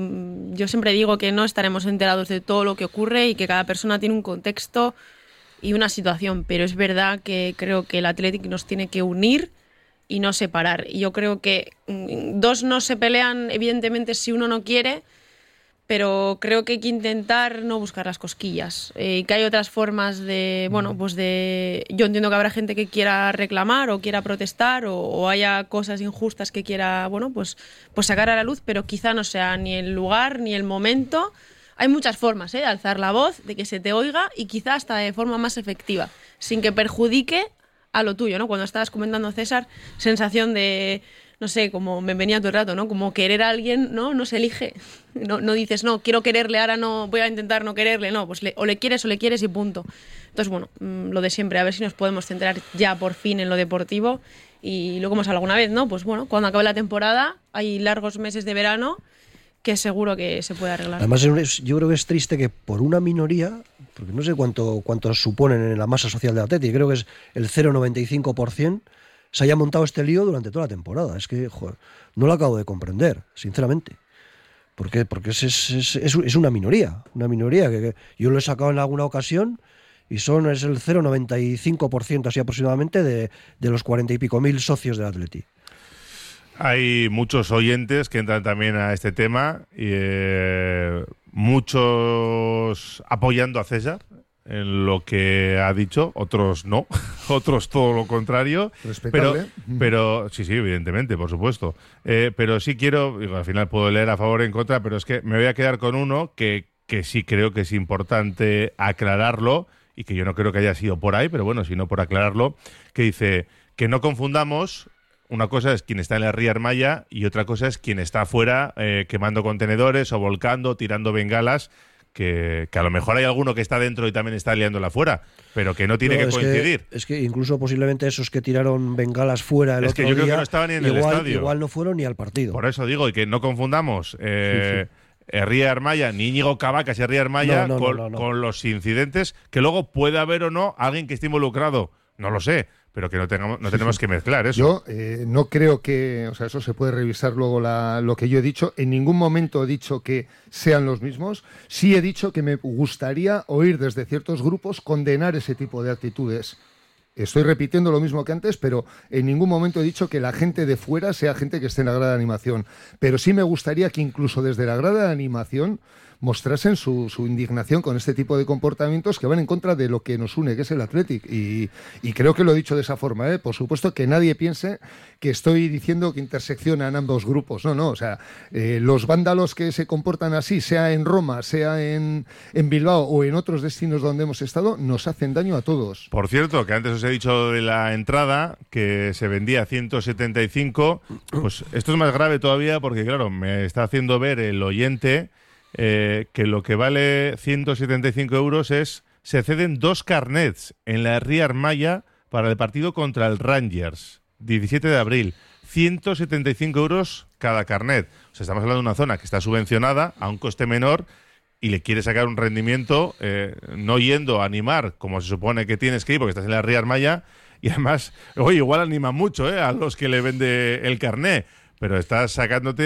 yo siempre digo que no estaremos enterados de todo lo que ocurre y que cada persona tiene un contexto y una situación, pero es verdad que creo que el Athletic nos tiene que unir y no separar. Y yo creo que dos no se pelean, evidentemente, si uno no quiere, pero creo que hay que intentar no buscar las cosquillas, eh, que hay otras formas de, bueno, pues de, yo entiendo que habrá gente que quiera reclamar o quiera protestar o, o haya cosas injustas que quiera, bueno, pues, pues sacar a la luz, pero quizá no sea ni el lugar ni el momento. Hay muchas formas, ¿eh?, de alzar la voz, de que se te oiga y quizá hasta de forma más efectiva, sin que perjudique a lo tuyo, ¿no? Cuando estabas comentando, César, sensación de, no sé, como me venía todo el rato, ¿no? Como querer a alguien, ¿no? No se elige. No, no dices, no, quiero quererle, ahora no, voy a intentar no quererle. No, pues le, o le quieres o le quieres y punto. Entonces, bueno, mmm, lo de siempre, a ver si nos podemos centrar ya por fin en lo deportivo. Y lo que hemos hablado alguna vez, ¿no? Pues bueno, cuando acabe la temporada, hay largos meses de verano que seguro que se puede arreglar. Además, es, yo creo que es triste que por una minoría, porque no sé cuánto, cuánto suponen en la masa social del Atleti, creo que es el cero coma noventa y cinco por ciento, se haya montado este lío durante toda la temporada. Es que, joder, no lo acabo de comprender, sinceramente. ¿Por qué? Porque es, es, es, es una minoría, una minoría que, que yo lo he sacado en alguna ocasión y son es el cero coma noventa y cinco por ciento así aproximadamente de, de los cuarenta y pico mil socios del Atleti. Hay muchos oyentes que entran también a este tema, y, eh, muchos apoyando a César en lo que ha dicho, otros no, otros todo lo contrario. Respetable. Pero, pero sí, sí, evidentemente, por supuesto. Eh, pero sí quiero, digo, al final puedo leer a favor o en contra, pero es que me voy a quedar con uno que, que sí creo que es importante aclararlo, y que yo no creo que haya sido por ahí, pero bueno, sino por aclararlo, que dice que no confundamos. Una cosa es quien está en la ría Armaya y otra cosa es quien está afuera eh, quemando contenedores o volcando, tirando bengalas, que, que a lo mejor hay alguno que está dentro y también está liándola afuera, pero que no tiene no, que es coincidir. Que, es que incluso posiblemente esos que tiraron bengalas fuera el es otro que yo día, creo que no estaban ni en igual, el estadio. Igual no fueron ni al partido. Por eso digo, y que no confundamos eh, sí, sí. Ría Armaya, ni Íñigo Cavacas y Ría Armaya no, no, con, no, no, no. con los incidentes, que luego puede haber o no alguien que esté involucrado. No lo sé, pero que no tengamos, no sí, tenemos sí. que mezclar eso. Yo eh, no creo que, o sea, eso se puede revisar luego la, lo que yo he dicho. En ningún momento he dicho que sean los mismos. Sí he dicho que me gustaría oír desde ciertos grupos condenar ese tipo de actitudes. Estoy repitiendo lo mismo que antes, pero en ningún momento he dicho que la gente de fuera sea gente que esté en la grada de animación. Pero sí me gustaría que incluso desde la grada de animación mostrasen su, su indignación con este tipo de comportamientos que van en contra de lo que nos une, que es el Athletic. Y, y creo que lo he dicho de esa forma, ¿eh? Por supuesto que nadie piense que estoy diciendo que interseccionan ambos grupos. No, no, o sea, eh, los vándalos que se comportan así, sea en Roma, sea en, en Bilbao o en otros destinos donde hemos estado, nos hacen daño a todos. Por cierto, que antes os he dicho de la entrada, que se vendía a ciento setenta y cinco, pues esto es más grave todavía porque, claro, me está haciendo ver el oyente Eh, que lo que vale ciento setenta y cinco euros es, se ceden dos carnets en la Ría Armaya para el partido contra el Rangers, diecisiete de abril, ciento setenta y cinco euros cada carnet. O sea, estamos hablando de una zona que está subvencionada a un coste menor y le quiere sacar un rendimiento eh, no yendo a animar como se supone que tienes que ir porque estás en la Ría Armaya, y además, oye, igual anima mucho eh, a los que le vende el carnet. Pero estás sacándote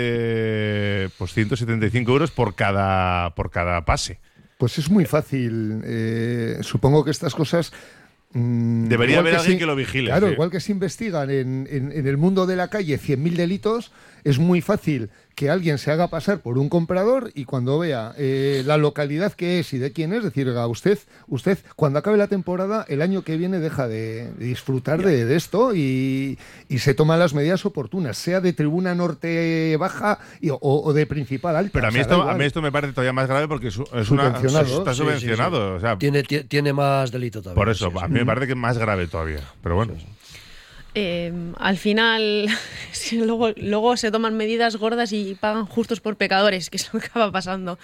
eh, pues ciento setenta y cinco euros por cada, por cada pase. Pues es muy fácil. Eh, supongo que estas cosas... Mmm, Debería haber alguien se, que lo vigile. Claro, sí. Igual que se investigan en, en, en el mundo de la calle cien mil delitos, es muy fácil que alguien se haga pasar por un comprador y cuando vea eh, la localidad que es y de quién es, decir, a usted, usted cuando acabe la temporada, el año que viene deja de, de disfrutar de, de esto y, y se toman las medidas oportunas, sea de tribuna norte baja y, o, o de principal alta. Pero a mí, o sea, esto, a mí esto me parece todavía más grave porque es, es una, está sí, subvencionado. Sí, sí. O sea, tiene, tiene más delito todavía. Por eso, sí, sí. a mí me parece que es más grave todavía. Pero bueno. Sí, sí. Eh, al final sí, luego, luego se toman medidas gordas y pagan justos por pecadores, que es lo que acaba pasando.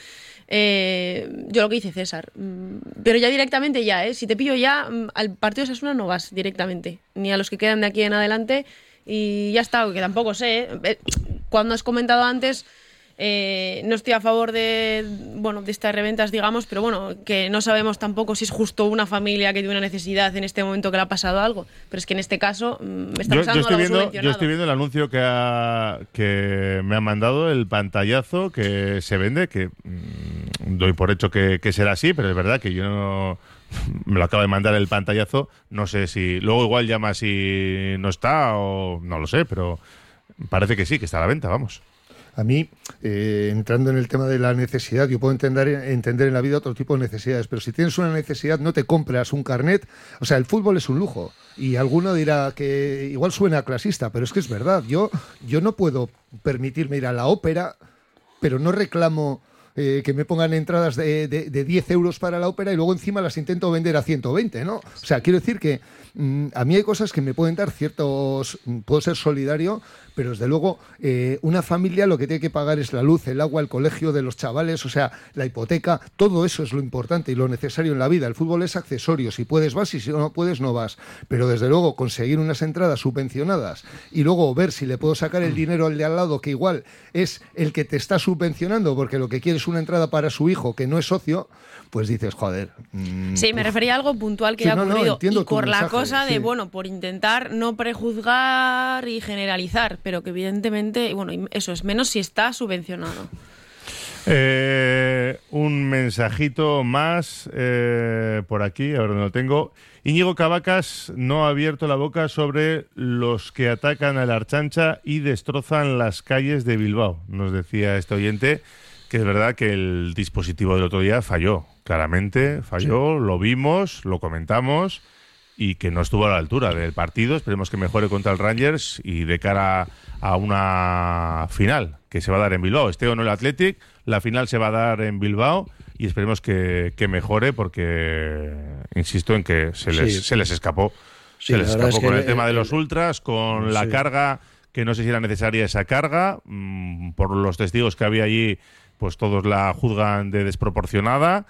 Eh, yo lo que dice César, pero ya directamente ya, ¿eh? Si te pillo ya, al partido de Osasuna no vas directamente, ni a los que quedan de aquí en adelante, y ya está, que tampoco sé, ¿eh? Cuando has comentado antes, eh, no estoy a favor de, bueno, de estas reventas, digamos, pero bueno, que no sabemos tampoco si es justo una familia que tiene una necesidad en este momento que le ha pasado algo, pero es que en este caso me está pasando yo, yo estoy algo viendo, subvencionado. Yo estoy viendo el anuncio que, ha, que me ha mandado, el pantallazo que se vende, que mmm, doy por hecho que, que será así, pero es verdad que yo no... Me lo acaba de mandar el pantallazo, no sé si... Luego igual llama si no está o... No lo sé, pero parece que sí, que está a la venta, vamos. A mí, eh, entrando en el tema de la necesidad, yo puedo entender, entender en la vida otro tipo de necesidades, pero si tienes una necesidad no te compras un carnet. O sea, el fútbol es un lujo y alguno dirá que igual suena clasista, pero es que es verdad. Yo, yo no puedo permitirme ir a la ópera, pero no reclamo eh, que me pongan entradas de, de, de diez euros para la ópera y luego encima las intento vender a ciento veinte, ¿no? O sea, quiero decir que mm, a mí hay cosas que me pueden dar ciertos... Puedo ser solidario, pero desde luego eh, una familia lo que tiene que pagar es la luz, el agua, el colegio de los chavales, o sea, la hipoteca, todo eso es lo importante y lo necesario en la vida. El fútbol es accesorio, si puedes vas y si no puedes no vas, pero desde luego conseguir unas entradas subvencionadas y luego ver si le puedo sacar el dinero al de al lado, que igual es el que te está subvencionando porque lo que quiere es una entrada para su hijo que no es socio, pues dices, joder. Mmm, sí, me uf. refería a algo puntual que sí, ha no, ocurrido no, y por mensaje, la cosa de, sí. bueno, por intentar no prejuzgar y generalizar, pero que evidentemente, bueno, eso es menos si está subvencionado. Eh, un mensajito más eh, por aquí, ahora no lo tengo. Íñigo Cavacas no ha abierto la boca sobre los que atacan a la Archancha y destrozan las calles de Bilbao. Nos decía este oyente que es verdad que el dispositivo del otro día falló, claramente falló, sí. Lo vimos, lo comentamos y que no estuvo a la altura del partido. Esperemos que mejore contra el Rangers y de cara a una final que se va a dar en Bilbao. Este o no el Athletic, la final se va a dar en Bilbao y esperemos que, que mejore porque insisto en que se les, sí. se les escapó. Sí, se les escapó es con el, el tema de los ultras, con sí. la carga, que no sé si era necesaria esa carga, mmm, por los testigos que había allí, pues todos la juzgan de desproporcionada.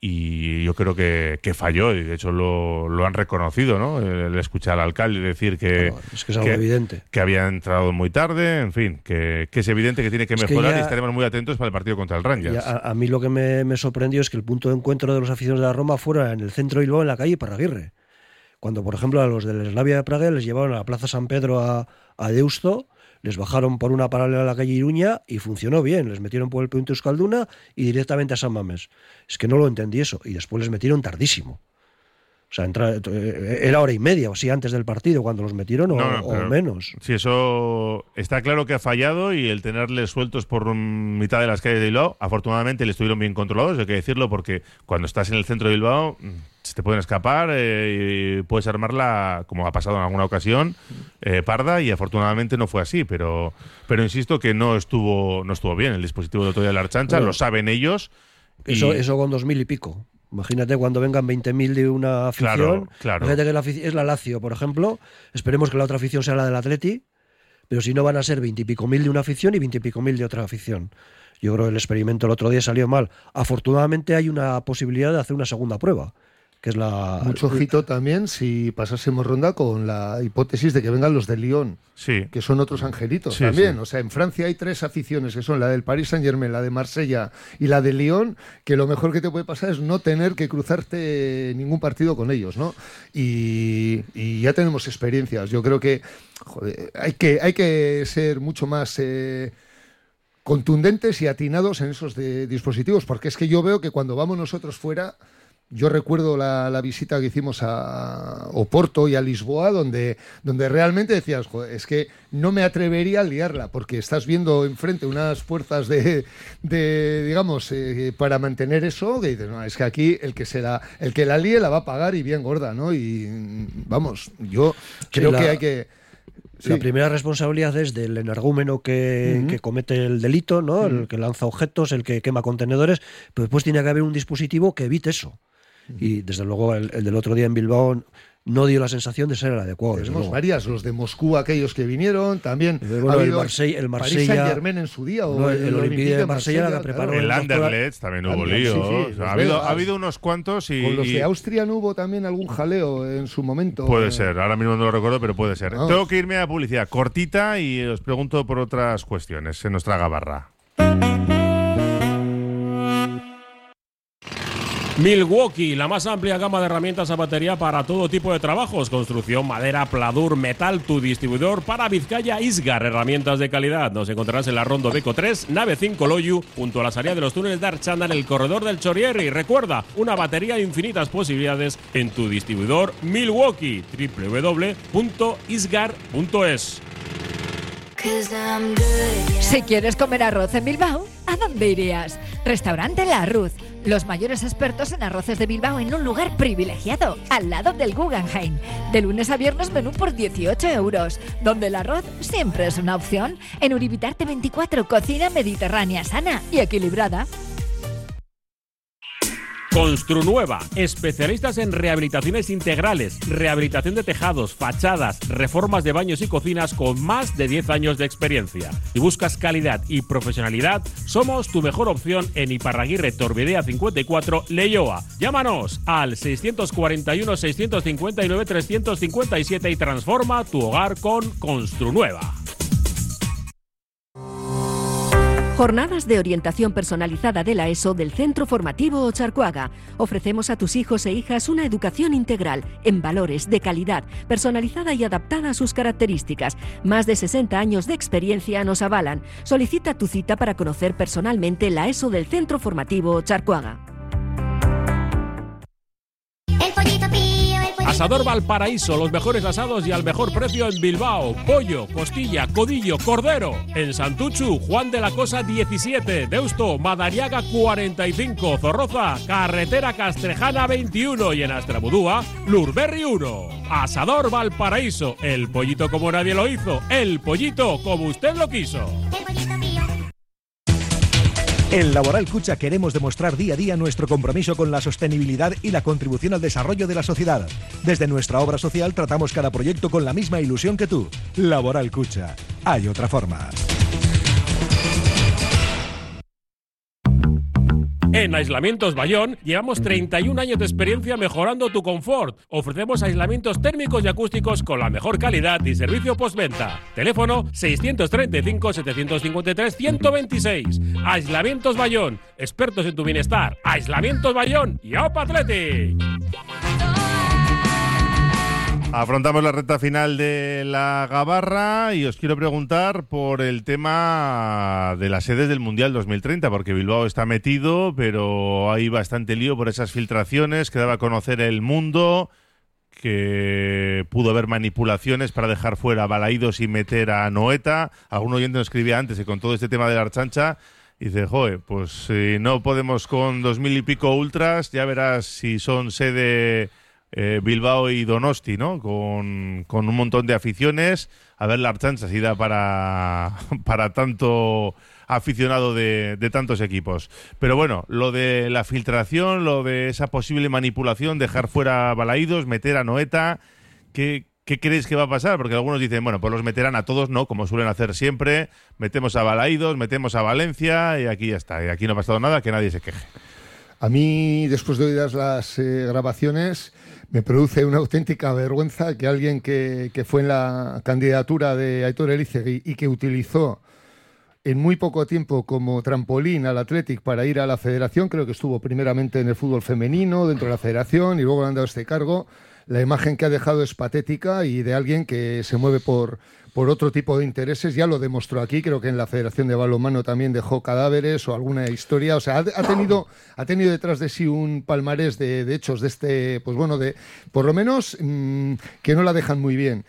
Y yo creo que, que falló, y de hecho lo, lo han reconocido, ¿no? El escuchar al alcalde decir que, claro, es que, es algo que, evidente. que había entrado muy tarde, en fin, que, que es evidente que tiene que es mejorar que ya, y estaremos muy atentos para el partido contra el Rangers. A, a mí lo que me, me sorprendió es que el punto de encuentro de los aficionados de la Roma fuera en el centro de Bilbao, en la calle Parraguirre. Cuando, por ejemplo, a los del Slavia de Praga les llevaron a la Plaza San Pedro a, a Deusto, les bajaron por una paralela a la calle Iruña y funcionó bien. Les metieron por el Puente Euskalduna y directamente a San Mamés. Es que no lo entendí eso. Y después les metieron tardísimo. O sea, entra, era hora y media o así antes del partido cuando los metieron o, no, no, o menos. Sí, eso está claro que ha fallado y el tenerles sueltos por mitad de las calles de Bilbao, afortunadamente le estuvieron bien controlados, hay que decirlo, porque cuando estás en el centro de Bilbao se te pueden escapar eh, y puedes armarla, como ha pasado en alguna ocasión, eh, parda, y afortunadamente no fue así, pero pero insisto que no estuvo no estuvo bien el dispositivo de autoridad de la Archancha, bueno, lo saben ellos. Eso, y... eso con dos mil y pico. Imagínate cuando vengan veinte mil de una afición. Claro, claro. Imagínate que la afición, es la Lazio, por ejemplo. Esperemos que la otra afición sea la del Atleti, pero si no van a ser veinte y pico mil de una afición y veinte y pico mil de otra afición. Yo creo que el experimento el otro día salió mal. Afortunadamente hay una posibilidad de hacer una segunda prueba, que es la... Mucho ojito también si pasásemos ronda con la hipótesis de que vengan los de Lyon, sí. que son otros angelitos sí, también. Sí. O sea, en Francia hay tres aficiones, que son la del Paris Saint-Germain, la de Marsella y la de Lyon, que lo mejor que te puede pasar es no tener que cruzarte ningún partido con ellos, ¿no? Y, y ya tenemos experiencias. Yo creo que, joder, hay que, hay que ser mucho más... Eh, contundentes y atinados en esos de dispositivos, porque es que yo veo que cuando vamos nosotros fuera, yo recuerdo la, la visita que hicimos a Oporto y a Lisboa, donde, donde realmente decías, joder, es que no me atrevería a liarla, porque estás viendo enfrente unas fuerzas de, de digamos, eh, para mantener eso, que dices, no, es que aquí el que se la, el que la líe la va a pagar y bien gorda, ¿no? Y vamos, yo creo sí, la... que hay que... La sí. primera responsabilidad es del energúmeno que, uh-huh. que comete el delito, ¿no? Uh-huh. El que lanza objetos, el que quema contenedores, pero después tiene que haber un dispositivo que evite eso. Uh-huh. Y desde luego el, el del otro día en Bilbao no dio la sensación de ser el adecuado. Tenemos varias, los de Moscú, aquellos que vinieron, también. Bueno, ha el Marsella, el Marsella, París Saint-Germain en su día, o no, el, el, el Olympique de Marsella, Marsella que preparó el, el Anderlecht también hubo lío. Sí, sí, o sea, ha, habido, ha habido unos cuantos y... Con los de Austria no hubo también algún jaleo en su momento. Puede eh... ser, ahora mismo no lo recuerdo, pero puede ser. No. Tengo que irme a publicidad cortita y os pregunto por otras cuestiones. Se nos traga barra. Milwaukee, la más amplia gama de herramientas a batería para todo tipo de trabajos, construcción, madera, pladur, metal, tu distribuidor para Vizcaya Isgar, herramientas de calidad. Nos encontrarás en la Rondo Beco tres, nave cinco Loyu, junto a la salida de los túneles de Archanda en el corredor del Chorierri. Recuerda, una batería de infinitas posibilidades en tu distribuidor Milwaukee, doble u doble u doble u punto isgar punto es. Si quieres comer arroz en Bilbao, ¿a dónde irías? Restaurante La Arruz, los mayores expertos en arroces de Bilbao en un lugar privilegiado, al lado del Guggenheim. De lunes a viernes menú por dieciocho euros, donde el arroz siempre es una opción. En Uribitarte veinticuatro, cocina mediterránea sana y equilibrada. Construnueva, especialistas en rehabilitaciones integrales, rehabilitación de tejados, fachadas, reformas de baños y cocinas con más de diez años de experiencia. Si buscas calidad y profesionalidad, somos tu mejor opción en Iparraguirre Torbidea cincuenta y cuatro, Leioa. Llámanos al seiscientos cuarenta y uno, seiscientos cincuenta y nueve, trescientos cincuenta y siete y transforma tu hogar con Construnueva. Jornadas de orientación personalizada de la ESO del Centro Formativo Ocharcoaga. Ofrecemos a tus hijos e hijas una educación integral, en valores, de calidad, personalizada y adaptada a sus características. Más de sesenta años de experiencia nos avalan. Solicita tu cita para conocer personalmente la ESO del Centro Formativo Ocharcoaga. El pollito pío, el pollito Asador Valparaíso, los mejores asados y al mejor precio en Bilbao. Pollo, costilla, codillo, cordero. En Santuchu, Juan de la Cosa diecisiete. Deusto, Madariaga cuarenta y cinco. Zorroza, Carretera Castrejana veintiuno. Y en Astrabudúa, Lurberri uno. Asador Valparaíso, el pollito como nadie lo hizo. El pollito como usted lo quiso. En Laboral Cucha queremos demostrar día a día nuestro compromiso con la sostenibilidad y la contribución al desarrollo de la sociedad. Desde nuestra obra social tratamos cada proyecto con la misma ilusión que tú. Laboral Cucha. Hay otra forma. En Aislamientos Bayón llevamos treinta y un años de experiencia mejorando tu confort. Ofrecemos aislamientos térmicos y acústicos con la mejor calidad y servicio postventa. Teléfono seiscientos treinta y cinco, setecientos cincuenta y tres, ciento veintiséis. Aislamientos Bayón, expertos en tu bienestar. Aislamientos Bayón y Opa Athletic. Afrontamos la recta final de la Gabarra y os quiero preguntar por el tema de las sedes del Mundial dos mil treinta, porque Bilbao está metido, pero hay bastante lío por esas filtraciones que daba a conocer El Mundo, que pudo haber manipulaciones para dejar fuera a Balaídos y meter a Noeta. Algún oyente nos escribía antes y con todo este tema de la Archancha dice, joder, pues si no podemos con dos mil y pico ultras, ya verás si son sede... Eh, Bilbao y Donosti, ¿no? Con, con un montón de aficiones. A ver la Archancha si da para, para tanto aficionado de, de tantos equipos. Pero bueno, lo de la filtración, lo de esa posible manipulación, dejar fuera a Balaídos, meter a Noeta, ¿qué, ¿qué creéis que va a pasar? Porque algunos dicen, bueno, pues los meterán a todos, ¿no? Como suelen hacer siempre. Metemos a Balaídos, metemos a Valencia y aquí ya está. Y aquí no ha pasado nada, que nadie se queje. A mí, después de oídas las eh, grabaciones, me produce una auténtica vergüenza que alguien que, que fue en la candidatura de Aitor Elizegui y que utilizó en muy poco tiempo como trampolín al Athletic para ir a la federación, creo que estuvo primeramente en el fútbol femenino dentro de la federación y luego le han dado este cargo. La imagen que ha dejado es patética y de alguien que se mueve por, por otro tipo de intereses. Ya lo demostró aquí, creo que en la Federación de Balonmano también dejó cadáveres o alguna historia. O sea, ha, ha tenido ha tenido detrás de sí un palmarés de, de hechos de este, pues bueno, de por lo menos mmm, que no la dejan muy bien.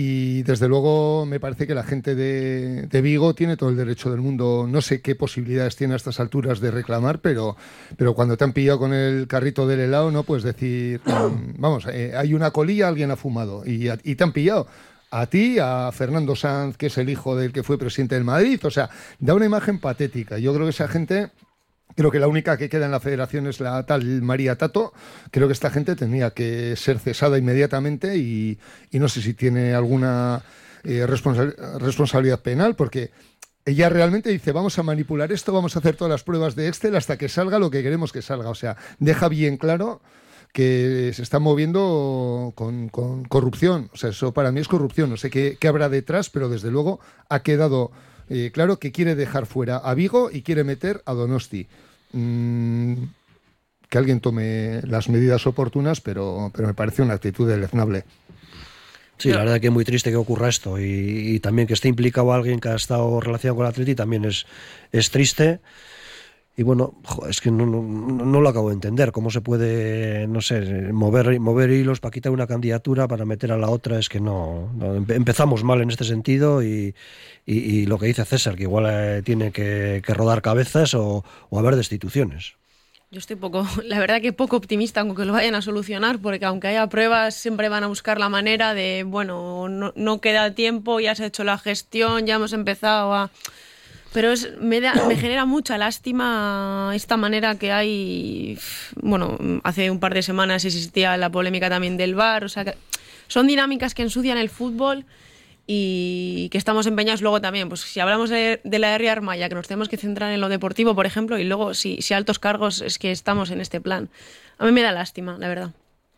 Y desde luego me parece que la gente de, de Vigo tiene todo el derecho del mundo. No sé qué posibilidades tiene a estas alturas de reclamar, pero, pero cuando te han pillado con el carrito del helado, no puedes decir, mmm, vamos, eh, hay una colilla, alguien ha fumado y, y te han pillado. A ti, a Fernando Sanz, que es el hijo del que fue presidente del Madrid. O sea, da una imagen patética. Yo creo que esa gente... Creo que la única que queda en la federación es la tal María Tato. Creo que esta gente tenía que ser cesada inmediatamente y, y no sé si tiene alguna eh, responsa- responsabilidad penal, porque ella realmente dice, vamos a manipular esto, vamos a hacer todas las pruebas de Excel hasta que salga lo que queremos que salga. O sea, deja bien claro que se está moviendo con, con corrupción. O sea, eso para mí es corrupción. No sé qué, qué habrá detrás, pero desde luego ha quedado... Eh, claro que quiere dejar fuera a Vigo y quiere meter a Donosti. Mm, que alguien tome las medidas oportunas, pero, pero me parece una actitud deleznable. Sí, la verdad que es muy triste que ocurra esto y, y también que esté implicado alguien que ha estado relacionado con el Atleti también es, es triste. y bueno, jo, es que no, no, no lo acabo de entender, cómo se puede, no sé, mover, mover hilos para quitar una candidatura, para meter a la otra, es que no, no empezamos mal en este sentido y, y, y lo que dice César, que igual eh, tiene que, que rodar cabezas o, o haber destituciones. Yo estoy poco, la verdad que poco optimista con que lo vayan a solucionar, porque aunque haya pruebas, siempre van a buscar la manera de, bueno, no, no queda tiempo, ya se ha hecho la gestión, ya hemos empezado a... Pero es, me, da, me genera mucha lástima esta manera que hay. Bueno, hace un par de semanas existía la polémica también del V A R. O sea, que son dinámicas que ensucian el fútbol y que estamos empeñados luego también. Pues si hablamos de, de la R. Armaya, que nos tenemos que centrar en lo deportivo, por ejemplo, y luego si, si altos cargos es que estamos en este plan. A mí me da lástima, la verdad.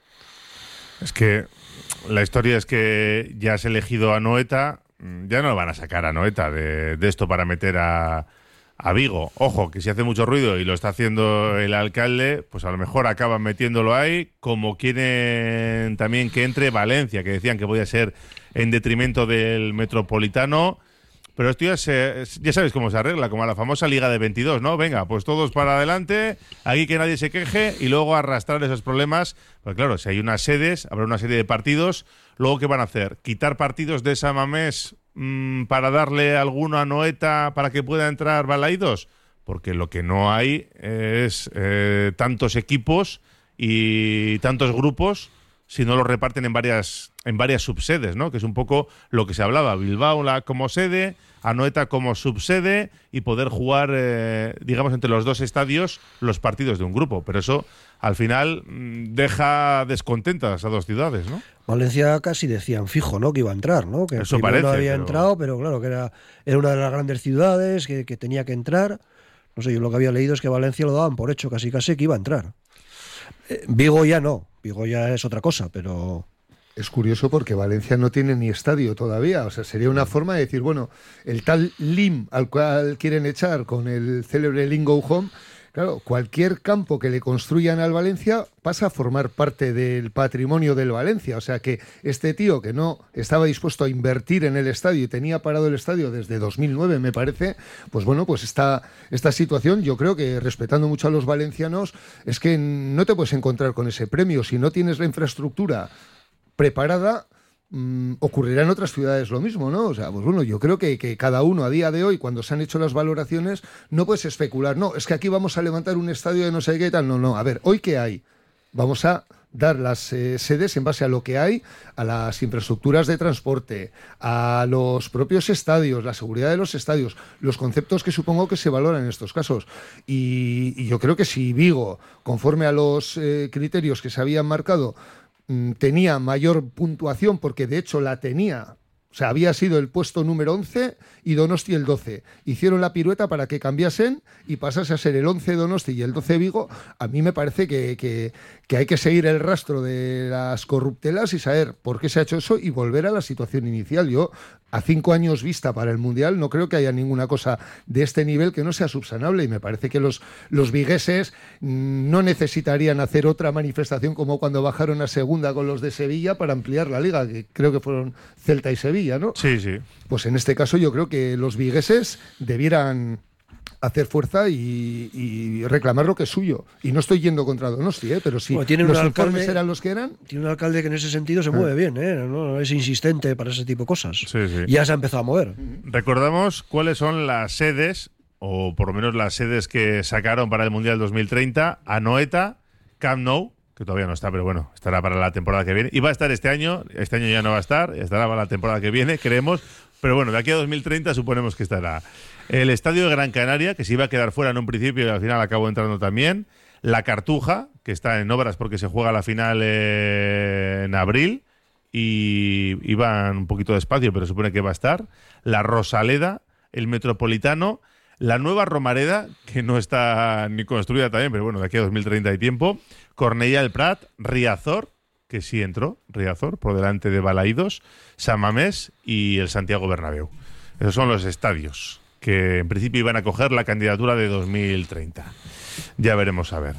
Es que la historia es que ya has elegido a Noeta. Ya no van a sacar a Noeta de, de esto para meter a, a Vigo. Ojo, que si hace mucho ruido y lo está haciendo el alcalde, pues a lo mejor acaban metiéndolo ahí, como quieren también que entre Valencia, que decían que podía ser en detrimento del Metropolitano. Pero esto ya, se, ya sabes cómo se arregla, como a la famosa Liga de veintidós, ¿no? Venga, pues todos para adelante, aquí que nadie se queje y luego arrastrar esos problemas. Pues claro, si hay unas sedes, habrá una serie de partidos. Luego, ¿qué van a hacer? ¿Quitar partidos de San Mamés mmm, para darle alguno a Noeta para que pueda entrar Balaidos? Porque lo que no hay es eh, tantos equipos y tantos grupos si no los reparten en varias en varias subsedes, ¿no? Que es un poco lo que se hablaba. Bilbao la, como sede, Anoeta como subsede y poder jugar, eh, digamos, entre los dos estadios los partidos de un grupo. Pero eso, al final, deja descontentas a dos ciudades, ¿no? Valencia casi decían fijo, ¿no? Que iba a entrar, ¿no? Que eso parece, no había pero... entrado, pero claro, que era, era una de las grandes ciudades, que, que tenía que entrar. No sé, yo lo que había leído es que Valencia lo daban por hecho casi casi que iba a entrar. Eh, Vigo ya no, Vigo ya es otra cosa, pero... Es curioso porque Valencia no tiene ni estadio todavía, o sea, sería una forma de decir, bueno, el tal L I M al cual quieren echar con el célebre Lingo Home, claro, cualquier campo que le construyan al Valencia pasa a formar parte del patrimonio del Valencia, o sea que este tío que no estaba dispuesto a invertir en el estadio y tenía parado el estadio desde dos mil nueve, me parece, pues bueno, pues esta, esta situación, yo creo que respetando mucho a los valencianos, es que no te puedes encontrar con ese premio si no tienes la infraestructura preparada. Mm, ocurrirá en otras ciudades lo mismo, ¿no? O sea, pues bueno, yo creo que, que cada uno a día de hoy, cuando se han hecho las valoraciones, no puedes especular, no, es que aquí vamos a levantar un estadio de no sé qué y tal, no, no, a ver, ¿hoy qué hay? Vamos a dar las eh, sedes en base a lo que hay, a las infraestructuras de transporte, a los propios estadios, la seguridad de los estadios, los conceptos que supongo que se valoran en estos casos. Y, y yo creo que si Vigo, conforme a los eh, criterios que se habían marcado, tenía mayor puntuación, porque de hecho la tenía, o sea, había sido el puesto número once y Donosti el doce. Hicieron la pirueta para que cambiasen y pasase a ser el once Donosti y el doce Vigo. A mí me parece que, que, que hay que seguir el rastro de las corruptelas y saber por qué se ha hecho eso y volver a la situación inicial. Yo, a cinco años vista para el Mundial, no creo que haya ninguna cosa de este nivel que no sea subsanable, y me parece que los, los vigueses no necesitarían hacer otra manifestación como cuando bajaron a segunda con los de Sevilla para ampliar la liga, que creo que fueron Celta y Sevilla, ¿no? Sí, sí. Pues en este caso yo creo que los vigueses debieran hacer fuerza y, y reclamar lo que es suyo. Y no estoy yendo contra Donosti, ¿eh? Pero si bueno, tiene los un informes alcalde, eran los que eran... Tiene un alcalde que en ese sentido se ah. mueve bien, ¿eh? No, es insistente para ese tipo de cosas. Sí, sí. Ya se ha empezado a mover. Recordamos cuáles son las sedes, o por lo menos las sedes que sacaron para el Mundial dos mil treinta. Anoeta, Camp Nou, que todavía no está, pero bueno, estará para la temporada que viene. Y va a estar este año, este año ya no va a estar, estará para la temporada que viene, creemos. Pero bueno, de aquí a dos mil treinta suponemos que estará. El Estadio de Gran Canaria, que se iba a quedar fuera en un principio y al final acabó entrando también. La Cartuja, que está en obras porque se juega la final eh, en abril y iban un poquito despacio, pero supone que va a estar. La Rosaleda, el Metropolitano, la Nueva Romareda, que no está ni construida también, pero bueno, de aquí a dos mil treinta hay tiempo. Cornellà del Prat, Riazor, que sí entró, Riazor, por delante de Balaidos, San Mamés y el Santiago Bernabéu. Esos son los estadios que en principio iban a coger la candidatura de dos mil treinta. Ya veremos a ver.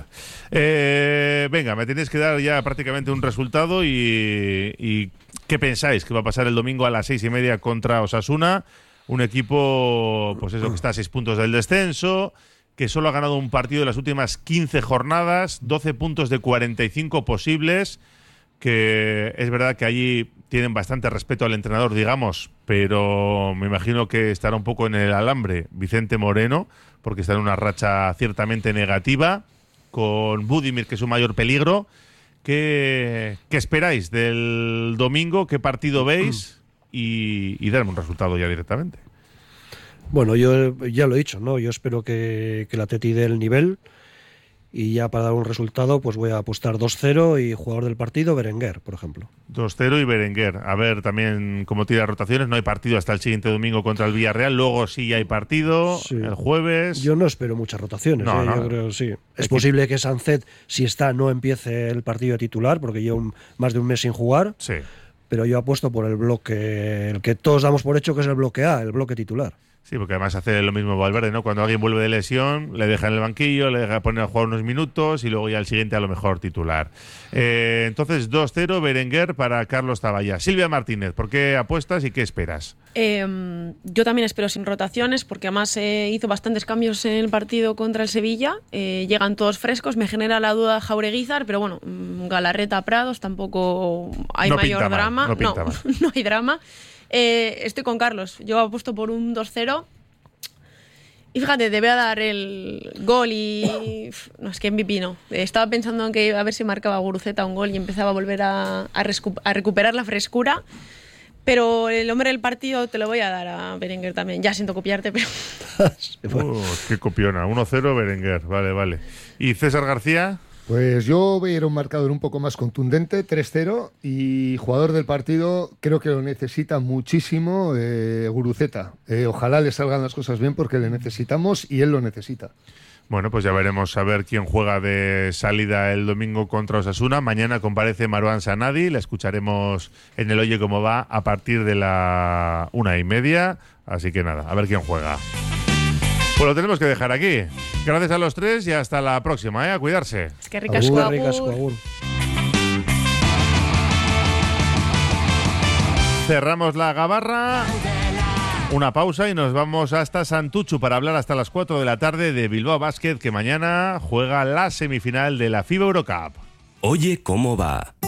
Eh, venga, me tenéis que dar ya prácticamente un resultado y, y ¿qué pensáis que va a pasar el domingo a las seis y media contra Osasuna? Un equipo, pues eso, que está a seis puntos del descenso, que solo ha ganado un partido de las últimas quince jornadas, doce puntos de cuarenta y cinco posibles, que es verdad que allí tienen bastante respeto al entrenador, digamos, pero me imagino que estará un poco en el alambre Vicente Moreno, porque está en una racha ciertamente negativa, con Budimir, que es su mayor peligro. ¿Qué, qué esperáis del domingo? ¿Qué partido veis? Y, y darme un resultado ya directamente. Bueno, yo ya lo he dicho, ¿no? Yo espero que, que la Atleti dé el nivel, y ya para dar un resultado pues voy a apostar dos cero y jugador del partido Berenguer, por ejemplo. dos cero y Berenguer. A ver también cómo tira rotaciones. No hay partido hasta el siguiente domingo contra el Villarreal. Luego sí hay partido, sí, el jueves. Yo no espero muchas rotaciones. No, ¿eh? no. Yo creo sí. Es posible que Sancet, si está, no empiece el partido de titular, porque lleva un, más de un mes sin jugar. Sí. Pero yo apuesto por el bloque, el que todos damos por hecho que es el bloque A, el bloque titular. Sí, porque además hace lo mismo Valverde, ¿no? Cuando alguien vuelve de lesión, le deja en el banquillo, le deja poner a jugar unos minutos y luego ya el siguiente a lo mejor titular. Eh, entonces, dos cero, Berenguer para Carlos Taballa. Silvia Martínez, ¿por qué apuestas y qué esperas? Eh, yo también espero sin rotaciones, porque además eh, hizo bastantes cambios en el partido contra el Sevilla. Eh, llegan todos frescos, me genera la duda Jaureguizar, pero bueno, Galarreta, Prados, tampoco hay no mayor mal, drama. No, no, no hay drama. Eh, estoy con Carlos, yo apuesto por un dos cero y fíjate, te voy a dar el gol y... No, es que M V P no. Estaba pensando en que a ver si marcaba Guruceta un gol y empezaba a volver a, a, rescu- a recuperar la frescura, pero el hombre del partido te lo voy a dar a Berenguer también. Ya siento copiarte, pero... uh, qué copiona, uno cero Berenguer, vale, vale. ¿Y César García? Pues yo voy a ir a un marcador un poco más contundente, tres cero, y jugador del partido creo que lo necesita muchísimo eh, Guruceta. Eh, ojalá le salgan las cosas bien porque le necesitamos y él lo necesita. Bueno, pues ya veremos a ver quién juega de salida el domingo contra Osasuna. Mañana comparece Marouane Sanadi, la escucharemos en el Oye Cómo Va a partir de la una y media. Así que nada, a ver quién juega. Pues lo tenemos que dejar aquí. Gracias a los tres y hasta la próxima, ¿eh? A cuidarse. Es que ricasco, agur, ricasco, agur. Cerramos la gabarra, una pausa y nos vamos hasta Santuchu para hablar hasta las cuatro de la tarde de Bilbao Basket, que mañana juega la semifinal de la FIBA Eurocup. Oye, ¿cómo va?